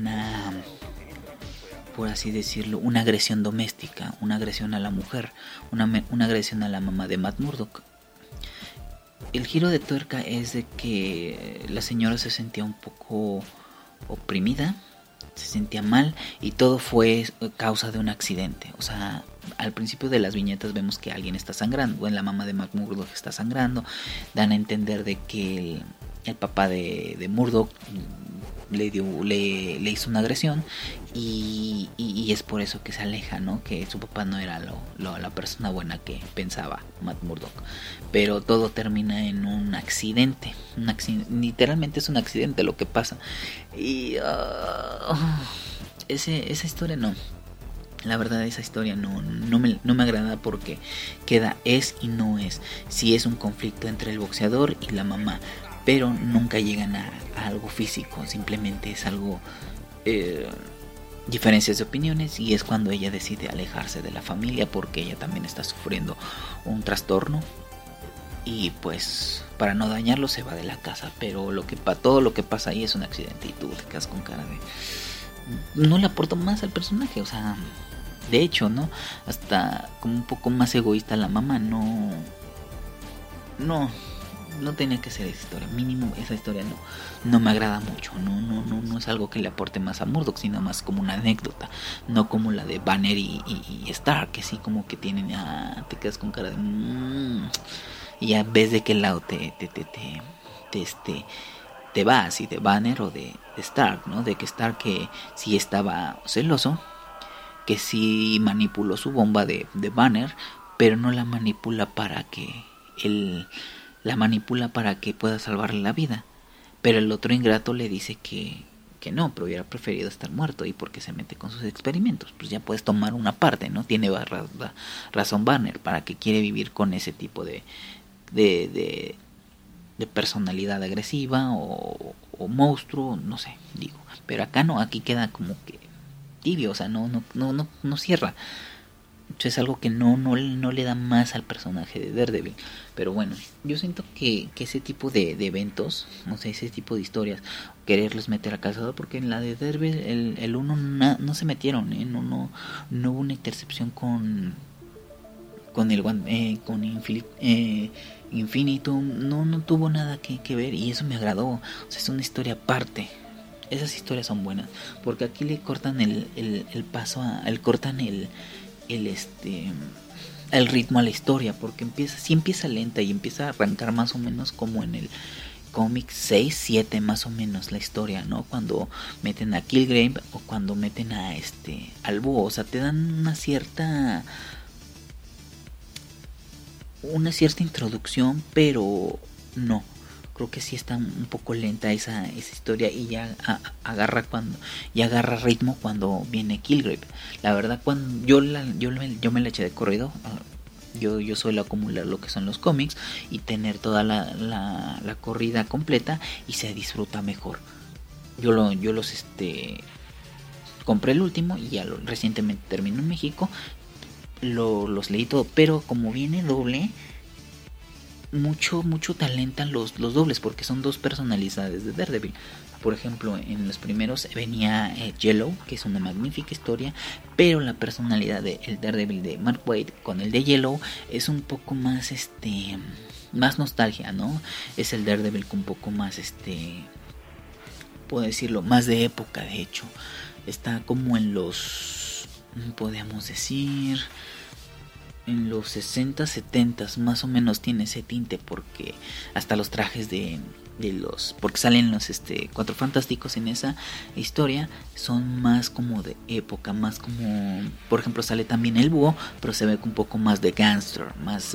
A: así decirlo, una agresión doméstica, una agresión a la mujer, una agresión a la mamá de Matt Murdock. El giro de tuerca es de que la señora se sentía un poco oprimida, se sentía mal, y todo fue causa de un accidente. O sea, al principio de las viñetas vemos que alguien está sangrando, la mamá de Matt Murdock está sangrando, dan a entender de que el papá de Murdock le hizo una agresión, y es por eso que se aleja, ¿no? Que su papá no era la persona buena que pensaba Matt Murdock. Pero todo termina en un accidente. Literalmente es un accidente lo que pasa. Y esa historia no. La verdad, esa historia no me agrada, porque queda es y no es. Sí es un conflicto entre el boxeador y la mamá, pero nunca llegan a algo físico. Simplemente es algo diferencias de opiniones, y es cuando ella decide alejarse de la familia, porque ella también está sufriendo un trastorno, y pues para no dañarlo se va de la casa. Pero todo lo que pasa ahí es un accidente, y tú te quedas con cara de no le aporto más al personaje. O sea, de hecho, ¿no? Hasta como un poco más egoísta la mamá. No tenía que ser esa historia. Mínimo esa historia no me agrada mucho. No es algo que le aporte más a Murdock, sino más como una anécdota. No como la de Banner y Stark, que sí como que tienen, te quedas con cara de y ya ves de qué lado te vas, si de Banner o de Stark, ¿no? De que Stark, que sí estaba celoso, que sí manipuló su bomba de Banner, pero no la manipula para que pueda salvarle la vida. Pero el otro ingrato le dice que no, pero hubiera preferido estar muerto, y porque se mete con sus experimentos. Pues ya puedes tomar una parte, ¿no? Tiene razón Banner, para que quiere vivir con ese tipo de personalidad agresiva o monstruo, no sé, digo. Pero acá no, aquí queda como que tibio, o sea, no cierra. Es algo que no le da más al personaje de Daredevil. Pero bueno, yo siento que ese tipo de eventos, o sea, ese tipo de historias, quererlos meter a Cazador, porque en la de Daredevil el uno no se metieron, no hubo una intercepción con Infinitum, no tuvo nada que ver, y eso me agradó. O sea, es una historia aparte. Esas historias son buenas, porque aquí le cortan el paso cortan el ritmo a la historia, porque empieza lenta, y empieza a arrancar más o menos como en el cómic 6-7 más o menos la historia, ¿no? Cuando meten a Killgrave o cuando meten a al búho. O sea, te dan una cierta una cierta introducción, pero no. Creo que sí está un poco lenta esa historia y ya agarra ritmo cuando viene Kilgrave. La verdad, cuando yo me la eché de corrido. Yo suelo acumular lo que son los cómics y tener toda la corrida completa y se disfruta mejor. Yo los compré el último y ya recientemente terminó en México. Los leí todo, pero como viene doble, mucho talentan los dobles, porque son dos personalidades de Daredevil. Por ejemplo, en los primeros venía Yellow, que es una magnífica historia, pero la personalidad del Daredevil de Mark Waid con el de Yellow es un poco más más nostalgia, ¿no? Es el Daredevil con un poco más puedo decirlo, más de época. De hecho, está como en los, podríamos decir, en los 60, 70 más o menos tiene ese tinte, porque hasta los trajes porque salen los Cuatro Fantásticos en esa historia son más como de época, más como, por ejemplo, sale también el Búho, pero se ve un poco más de gangster, más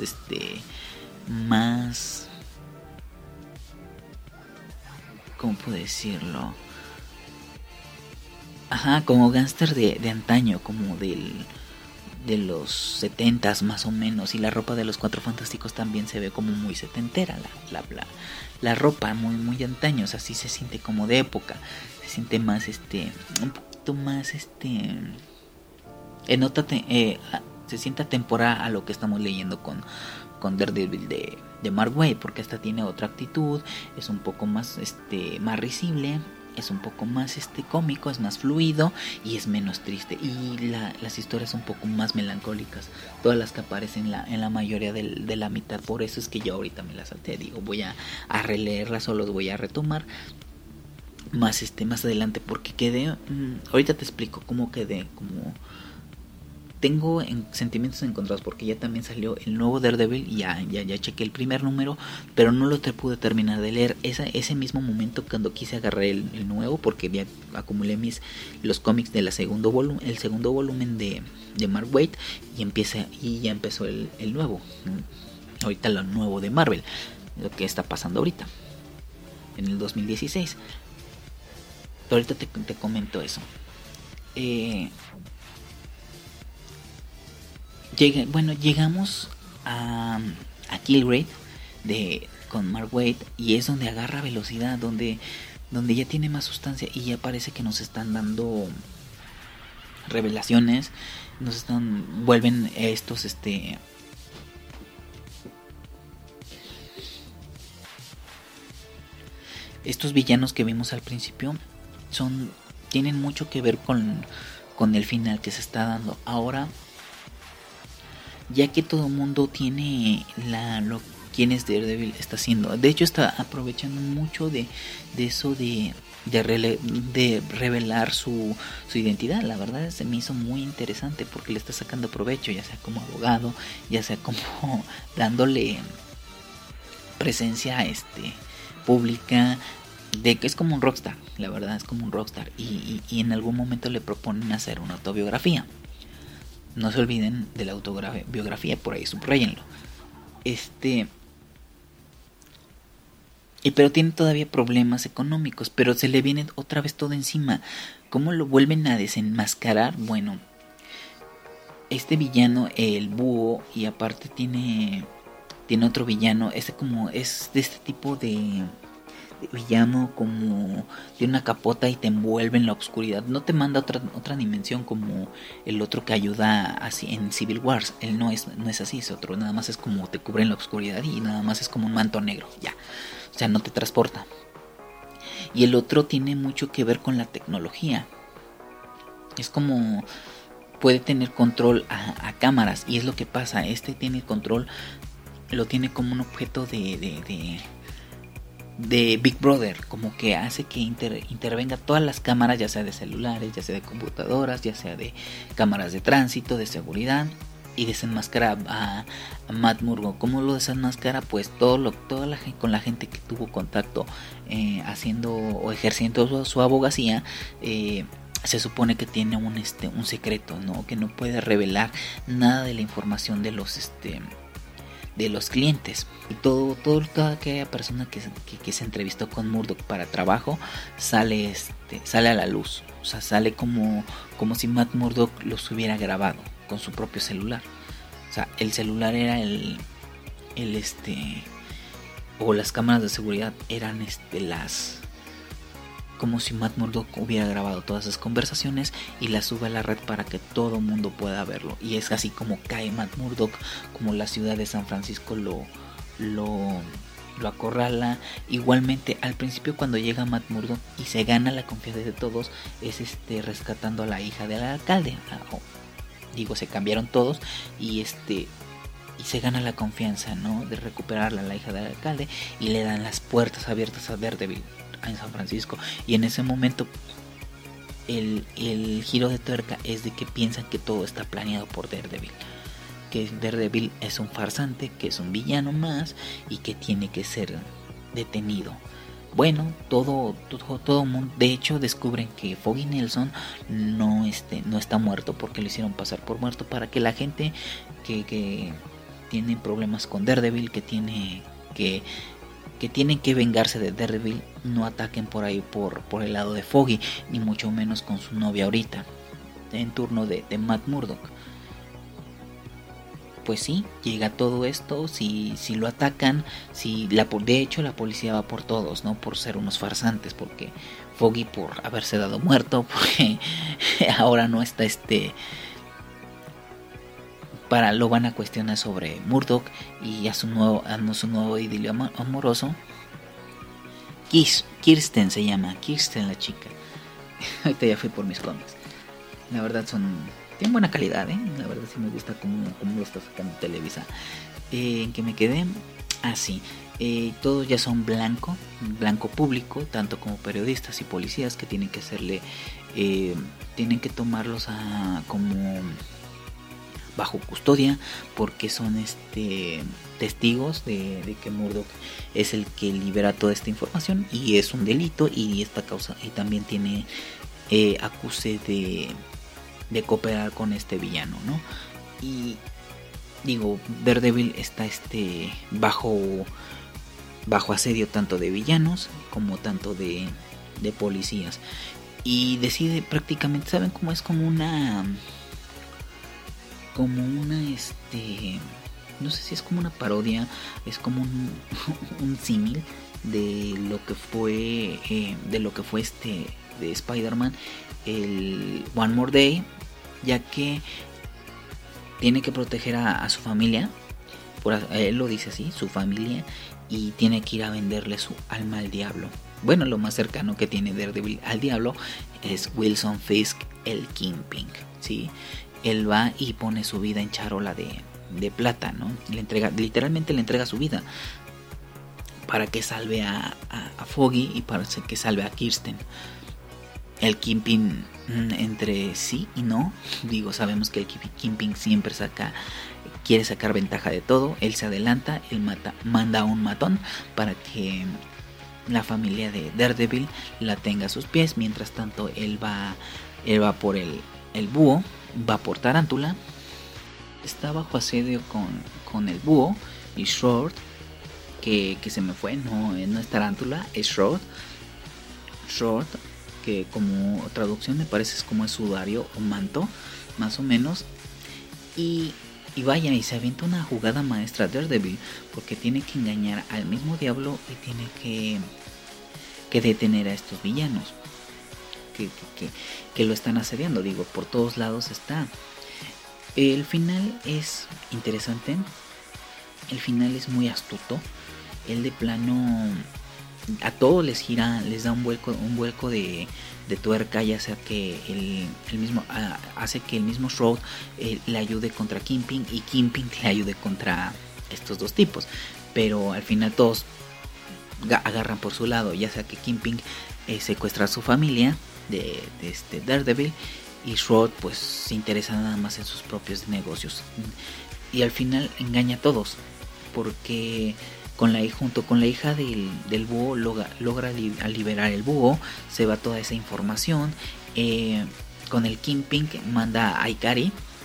A: más, ¿cómo puedo decirlo? Ajá, como gangster de antaño, como de los 70s más o menos. Y la ropa de los Cuatro Fantásticos también se ve como muy setentera, la ropa muy antaño, o sea, sí se siente como de época, se siente más un poquito más se siente atemporal a lo que estamos leyendo con Daredevil de Mark Waid, porque esta tiene otra actitud, es un poco más más risible, es un poco más cómico, es más fluido y es menos triste, y las historias un poco más melancólicas, todas las que aparecen en la mayoría de la mitad. Por eso es que yo ahorita me las salté, digo, voy a releerlas o los voy a retomar más más adelante, porque quedé, ahorita te explico cómo quedé, como tengo sentimientos encontrados, porque ya también salió el nuevo Daredevil y ya chequé el primer número, pero no lo pude terminar de leer. Ese mismo momento cuando quise agarrar el nuevo, porque ya acumulé los cómics del segundo volumen de Mark Waid, y ya empezó el nuevo, ahorita lo nuevo de Marvel, lo que está pasando ahorita en el 2016. Pero ahorita te comento eso. Llegamos a Kilgrave con Mark Waid, y es donde agarra velocidad, donde ya tiene más sustancia, y ya parece que nos están dando revelaciones, vuelven estos estos villanos que vimos al principio tienen mucho que ver con el final que se está dando ahora, ya que todo el mundo tiene quién es Daredevil está haciendo. De hecho, está aprovechando mucho de eso de revelar su identidad. La verdad se me hizo muy interesante, porque le está sacando provecho, ya sea como abogado, ya sea como dándole presencia pública, de que es como un rockstar. La verdad es como un rockstar, y en algún momento le proponen hacer una autobiografía. No se olviden de la autobiografía, por ahí subrayenlo. Pero tiene todavía problemas económicos, pero se le viene otra vez todo encima. ¿Cómo lo vuelven a desenmascarar? Bueno, este villano, el Búho, y aparte tiene otro villano, es de este tipo de villano, como de una capota y te envuelve en la oscuridad, no te manda otra dimensión como el otro que ayuda así en Civil Wars. Él no es así, es otro, nada más es como te cubre en la oscuridad y nada más es como un manto negro, ya, o sea, no te transporta. Y el otro tiene mucho que ver con la tecnología, es como puede tener control a cámaras, y es lo que pasa, tiene el control, lo tiene como un objeto de Big Brother, como que hace que intervenga todas las cámaras, ya sea de celulares, ya sea de computadoras, ya sea de cámaras de tránsito, de seguridad, y desenmascara a Matt Murdock. ¿Cómo lo desenmascara? Pues con la gente que tuvo contacto haciendo o ejerciendo su abogacía, se supone que tiene un secreto, ¿no? Que no puede revelar nada de la información de de los clientes. Y toda aquella persona que se entrevistó con Murdoch para trabajo sale a la luz. O sea, sale como si Matt Murdock los hubiera grabado con su propio celular. O sea, el celular era o las cámaras de seguridad eran como si Matt Murdock hubiera grabado todas esas conversaciones y las sube a la red para que todo el mundo pueda verlo. Y es así como cae Matt Murdock, como la ciudad de San Francisco lo acorrala. Igualmente al principio, cuando llega Matt Murdock y se gana la confianza de todos, es rescatando a la hija del alcalde. Se cambiaron todos y se gana la confianza, ¿no?, de recuperarla a la hija del alcalde, y le dan las puertas abiertas a Daredevil en San Francisco. Y en ese momento el giro de tuerca es de que piensan que todo está planeado por Daredevil, que Daredevil es un farsante, que es un villano más y que tiene que ser detenido. Bueno, todo mundo, de hecho, descubren que Foggy Nelson no está muerto, porque lo hicieron pasar por muerto para que la gente que tiene problemas con Daredevil, que tienen que vengarse de Daredevil, no ataquen por ahí por el lado de Foggy, ni mucho menos con su novia ahorita, en turno de Matt Murdock. Pues sí, llega todo esto, si lo atacan, de hecho la policía va por todos, no por ser unos farsantes, porque Foggy por haberse dado muerto, porque ahora no está lo van a cuestionar sobre Murdock y a su nuevo idilio amoroso. Kirsten se llama, Kirsten la chica. Ahorita ya fui por mis cómics. La verdad tienen buena calidad, la verdad sí me gusta cómo lo está sacando Televisa. ¿En qué me quedé? Sí, todos ya son blanco público, tanto como periodistas y policías, que tienen que tienen que tomarlos como bajo custodia, porque son testigos de que Murdock es el que libera toda esta información, y es un delito, y esta causa, y también tiene acuse de cooperar con este villano, ¿no? Y digo, Daredevil está bajo asedio tanto de villanos como tanto de policías, y decide prácticamente, ¿saben cómo es? Como una no sé si es como una parodia, es como un símil de lo que fue de Spider-Man, el One More Day, ya que tiene que proteger a su familia, él lo dice así, su familia, y tiene que ir a venderle su alma al diablo. Bueno, lo más cercano que tiene Daredevil al diablo es Wilson Fisk, el Kingpin, ¿sí? Él va y pone su vida en charola de plata, ¿no? Literalmente le entrega su vida para que salve a Foggy y para que salve a Kirsten. El Kingpin, entre sí y no, sabemos que el Kingpin siempre quiere sacar ventaja de todo. Él se adelanta, él manda a un matón para que la familia de Daredevil la tenga a sus pies. Mientras tanto, él va por el búho, va por Tarántula, está bajo asedio con el búho y Short, que se me fue, no es Tarántula, es Short, que como traducción me parece es como es sudario o manto, más o menos, y vaya, y se avienta una jugada maestra Daredevil, porque tiene que engañar al mismo diablo y tiene que detener a estos villanos que lo están asediando. Por todos lados está. El final es interesante, el final es muy astuto. Él de plano a todos les da un vuelco de tuerca, ya sea que el mismo hace que el mismo Shroud le ayude contra Kingpin y Kingpin le ayude contra estos dos tipos, pero al final todos agarran por su lado, ya sea que Kingpin secuestra a su familia de Daredevil, y Shroud pues se interesa nada más en sus propios negocios, y al final engaña a todos, porque junto con la hija del búho logra liberar el búho, se va toda esa información. Con el Kingpin manda a Ikari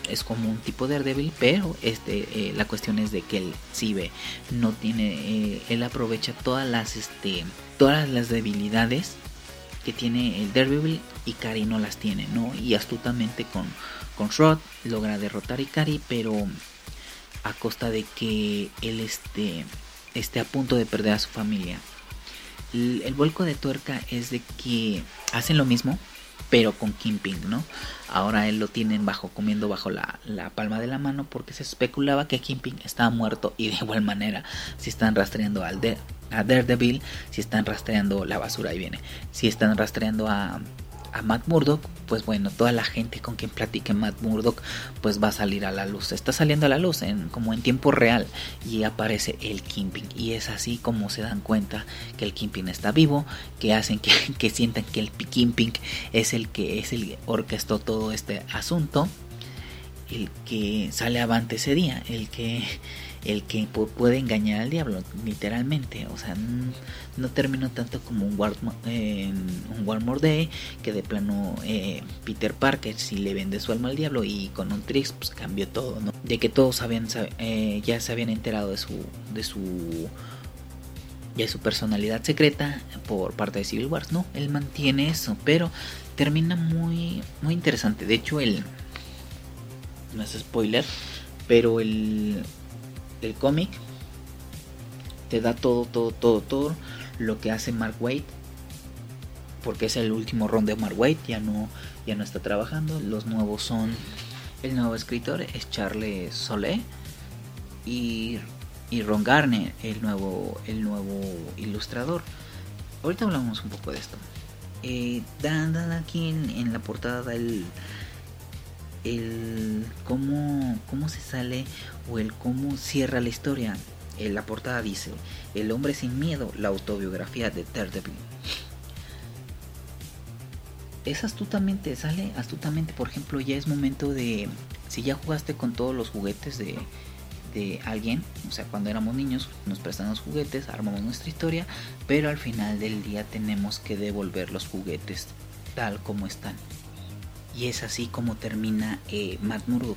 A: es como un tipo Daredevil, pero la cuestión es de que él sí ve, no tiene, él aprovecha todas las debilidades que tiene el Daredevil y Ikari no las tiene, ¿no? Y astutamente con Shroud logra derrotar a Ikari, pero a costa de que él esté a punto de perder a su familia. El vuelco de tuerca es de que hacen lo mismo, pero con Kingpin, ¿no? Ahora él lo tienen comiendo bajo la palma de la mano, porque se especulaba que Kingpin estaba muerto, y de igual manera, si están rastreando a Daredevil, si están rastreando la basura, ahí viene, si están rastreando a Matt Murdock, pues bueno, toda la gente con quien platique Matt Murdock pues va a salir a la luz, está saliendo a la luz como en tiempo real, y aparece el Kingpin, y es así como se dan cuenta que el Kingpin está vivo, que hacen que sientan que el Kingpin es el que orquestó todo este asunto, el que sale avante ese día, el que puede engañar al diablo, literalmente. O sea, no terminó tanto como un One More Day, que de plano Peter Parker si le vende su alma al diablo, y con un Trix pues cambió todo, ¿no? De que todos ya se habían enterado de su personalidad secreta por parte de Civil Wars. No, él mantiene eso, pero termina muy, muy interesante. De hecho, no es spoiler, pero el cómic te da todo lo que hace Mark Waid, porque es el último ron de Mark Waid, ya no está trabajando. Los nuevos son, el nuevo escritor es Charles Soule y Ron Garner, el nuevo ilustrador. Ahorita hablamos un poco de esto. Dan aquí en la portada da el cómo se sale, o el cómo cierra la historia. En la portada dice: El hombre sin miedo, la autobiografía de Daredevil. Es astutamente, por ejemplo, ya es momento de, si ya jugaste con todos los juguetes de alguien, o sea, cuando éramos niños nos prestaban los juguetes, armamos nuestra historia, pero al final del día tenemos que devolver los juguetes tal como están. Y es así como termina Matt Murdock.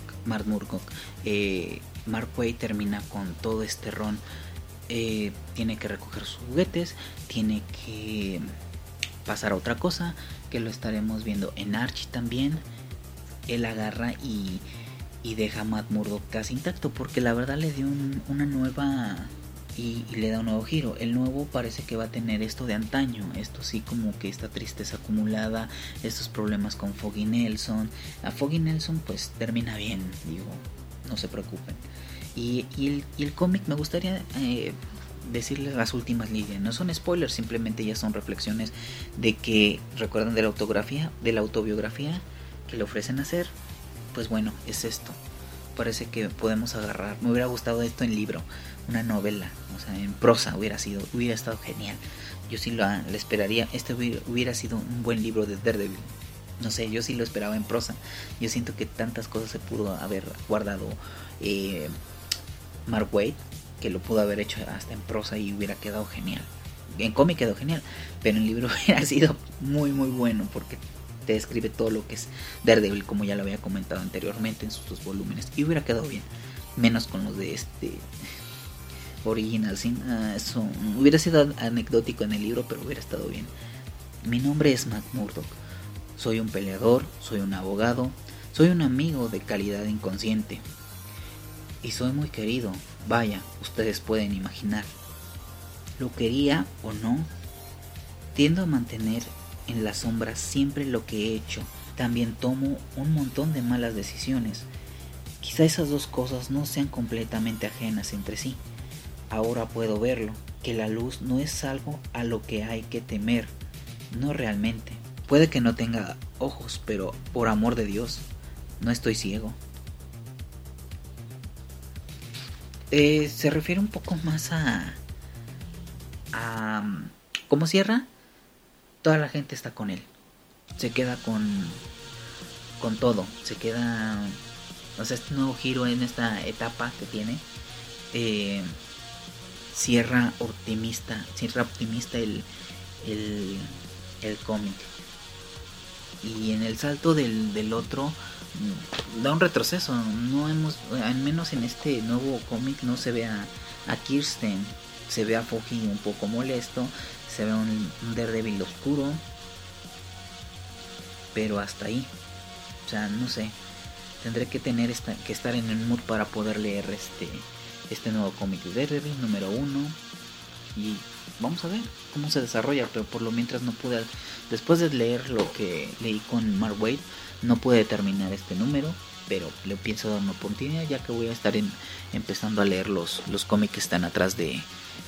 A: Mark Waid termina con todo este ron. Tiene que recoger sus juguetes, tiene que pasar a otra cosa, que lo estaremos viendo en Archie también. Él agarra y deja a Matt Murdock casi intacto, porque la verdad le dio una nueva... Y le da un nuevo giro. El nuevo parece que va a tener esto de antaño, esto sí, como que esta tristeza acumulada, estos problemas con Foggy Nelson. A Foggy Nelson pues termina bien, digo, no se preocupen. Y el cómic, me gustaría decirles las últimas líneas, no son spoilers, simplemente ya son reflexiones de que recuerdan de la autobiografía que le ofrecen hacer. Pues bueno, es esto. Parece que podemos agarrar. Me hubiera gustado esto en libro, una novela, o sea, en prosa hubiera estado genial. Yo sí lo esperaría. Hubiera sido un buen libro de Daredevil. No sé, yo sí lo esperaba en prosa. Yo siento que tantas cosas se pudo haber guardado Mark Waid, que lo pudo haber hecho hasta en prosa y hubiera quedado genial. En cómic quedó genial, pero en libro hubiera sido muy muy bueno, porque te describe todo lo que es Daredevil, como ya lo había comentado anteriormente en sus 2 volúmenes, y hubiera quedado bien, menos con los de Original Sin. Eso hubiera sido anecdótico en el libro, pero hubiera estado bien. Mi nombre es Matt Murdock, soy un peleador, soy un abogado, soy un amigo de calidad inconsciente, y soy muy querido. Vaya, ustedes pueden imaginar. Lo quería o no, tiendo a mantener en la sombra siempre lo que he hecho. También tomo un montón de malas decisiones. Quizá esas dos cosas no sean completamente ajenas entre sí. Ahora puedo verlo, que la luz no es algo a lo que hay que temer. No realmente. Puede que no tenga ojos, pero por amor de Dios, no estoy ciego. Se refiere un poco más a ¿cómo cierra? Toda la gente está con él. Se queda con todo. Se queda... O sea, este nuevo giro en esta etapa que tiene. Cierra optimista el cómic. Y en el salto del otro da un retroceso. No hemos, al menos en este nuevo cómic, no se ve a Kirsten, se ve a Foggy un poco molesto, se ve un Daredevil oscuro, pero hasta ahí. O sea, no sé, tendré que estar en el mood para poder leer este nuevo cómic de Daredevil número 1, y vamos a ver cómo se desarrolla. Pero por lo mientras no pude, después de leer lo que leí con Mark Waid, no pude terminar este número, pero le pienso dar una oportunidad, ya que voy a estar empezando a leer los cómics que están atrás de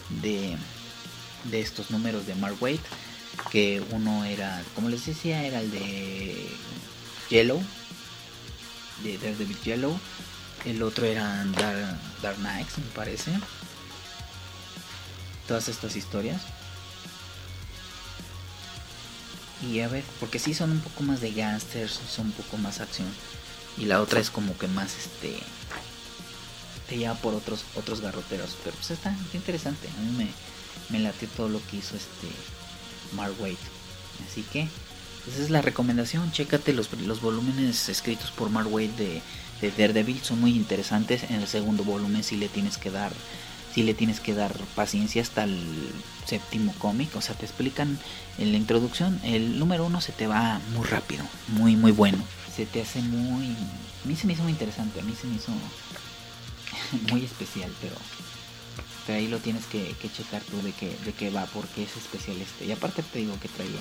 A: estos números de Mark Waid, que uno era, como les decía, era el de Yellow, de Daredevil Yellow, el otro era Dark Knights, me parece. Todas estas historias. Y a ver, porque sí son un poco más de gangsters, son un poco más acción. Y la otra es como que más te lleva por otros garroteros. Pero pues está interesante. A mí me late todo lo que hizo Mark Waid. Así que esa es la recomendación. Chécate los volúmenes escritos por Mark Waid de Daredevil. Son muy interesantes. En el segundo volumen sí le tienes que dar paciencia hasta el séptimo cómic. O sea, te explican en la introducción. El número 1 se te va muy rápido, muy muy bueno. Se te hace muy... A mí se me hizo muy interesante, a mí se me hizo muy especial, pero ahí lo tienes que checar tú de qué va, porque es especial Y aparte te digo que trae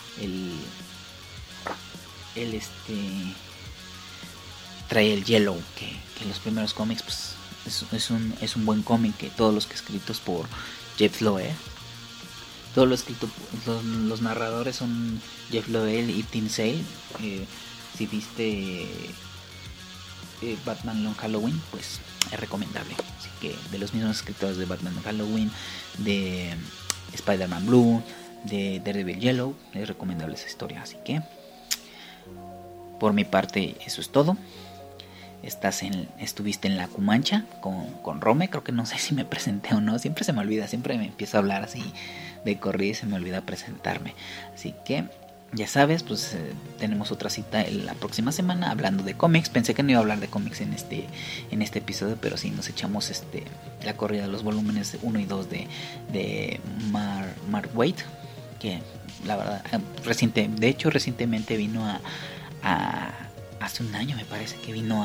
A: trae el Yellow, que los primeros cómics pues es un buen cómic, que todos los que escritos por Jeff Loeb, todos los narradores son Jeff Loeb y Tim Sale. Si viste Batman Long Halloween, pues es recomendable. Así que de los mismos escritores de Batman Long Halloween, de Spider-Man Blue, de Daredevil Yellow, es recomendable esa historia. Así que por mi parte eso es todo. Estuviste en la Cumancha con Rome. Creo que no sé si me presenté o no. Siempre se me olvida, siempre me empiezo a hablar así de corrido y se me olvida presentarme. Así que ya sabes, pues tenemos otra cita la próxima semana hablando de cómics. Pensé que no iba a hablar de cómics en este episodio, pero sí nos echamos la corrida de los volúmenes 1 y 2 de Mark Waid, que la verdad recientemente vino hace un año, me parece que vino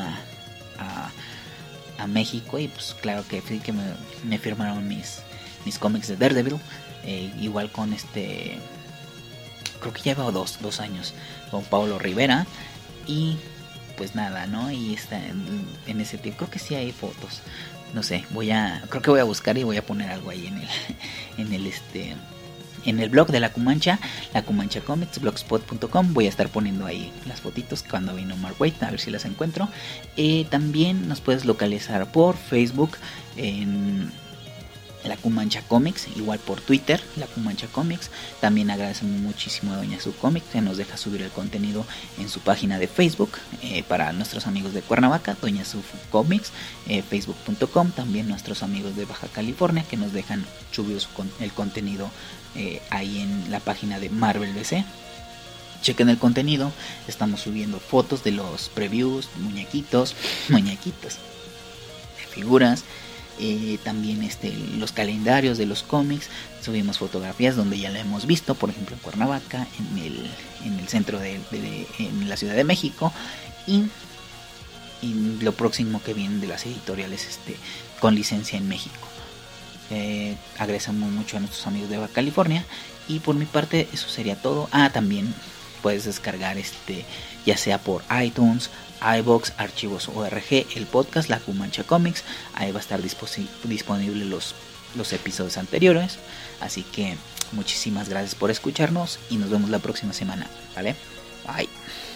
A: a México, y pues claro que me firmaron mis cómics de Daredevil, igual con creo que lleva dos años con Paulo Rivera. Y pues nada, ¿no? Y está en ese tiempo, creo que sí hay fotos, no sé, creo que voy a buscar y voy a poner algo ahí en el blog de La Cumancha Comics, blogspot.com. Voy a estar poniendo ahí las fotitos cuando vino Mark Waid, a ver si las encuentro. También nos puedes localizar por Facebook en La Cumancha Comics, igual por Twitter, La Cumancha Comics. También agradecemos muchísimo a Doña Su Comics, que nos deja subir el contenido en su página de Facebook, para nuestros amigos de Cuernavaca, Doña Su Comics, facebook.com. También nuestros amigos de Baja California, que nos dejan subir el contenido ahí en la página de Marvel DC. Chequen el contenido, estamos subiendo fotos de los previews, muñequitos de figuras. También los calendarios de los cómics, subimos fotografías donde ya lo hemos visto, por ejemplo en Cuernavaca, en el centro en la Ciudad de México, y lo próximo que viene de las editoriales con licencia en México. Agradecemos mucho a nuestros amigos de Baja California, y por mi parte eso sería todo. También puedes descargar ya sea por iTunes, iVoox, Archivos ORG, el podcast La Cumancha Comics. Ahí va a estar disponible los episodios anteriores. Así que muchísimas gracias por escucharnos y nos vemos la próxima semana, ¿vale? Bye.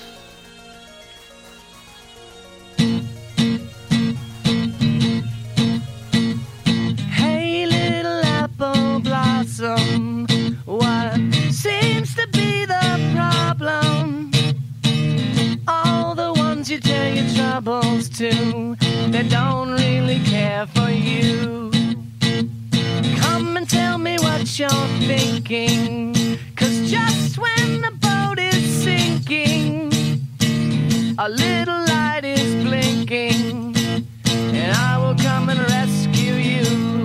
F: Hey little apple blossom, what seems to be the problem? All the ones you tell your troubles to, they don't really care for you. Come and tell me what you're thinking, 'cause just when the boat is sinking, sinking, a little light is blinking, and I will come and rescue you.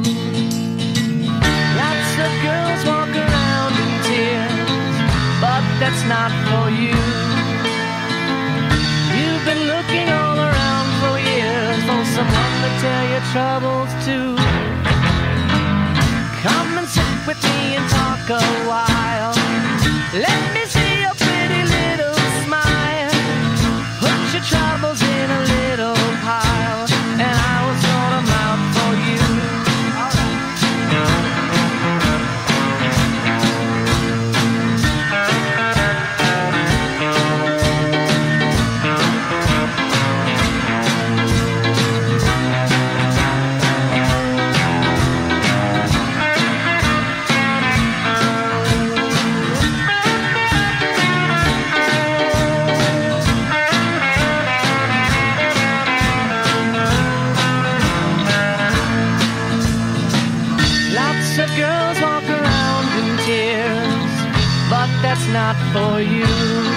F: Lots of girls walk around in tears, but that's not for you. You've been looking all around for years for someone to tell your troubles to. Come and sit with me and talk a while. Let me see your pretty little smile. Put your troubles in a little pile, and I will sort them out for you. Girls walk around in tears, but that's not for you.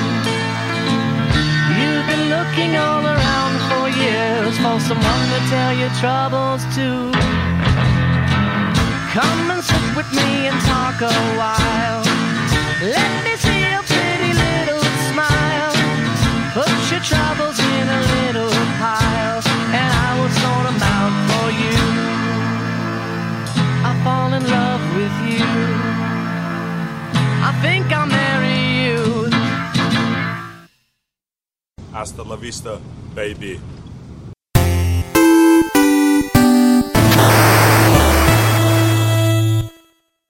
F: You've been looking all around for years for someone to tell your troubles to. Come and sit with me and talk a while. Let me see your pretty little smile. Put your troubles in a little pile, and I will sort them out for you. I fall in love with you. I think I'll marry you.
G: Hasta la vista, baby.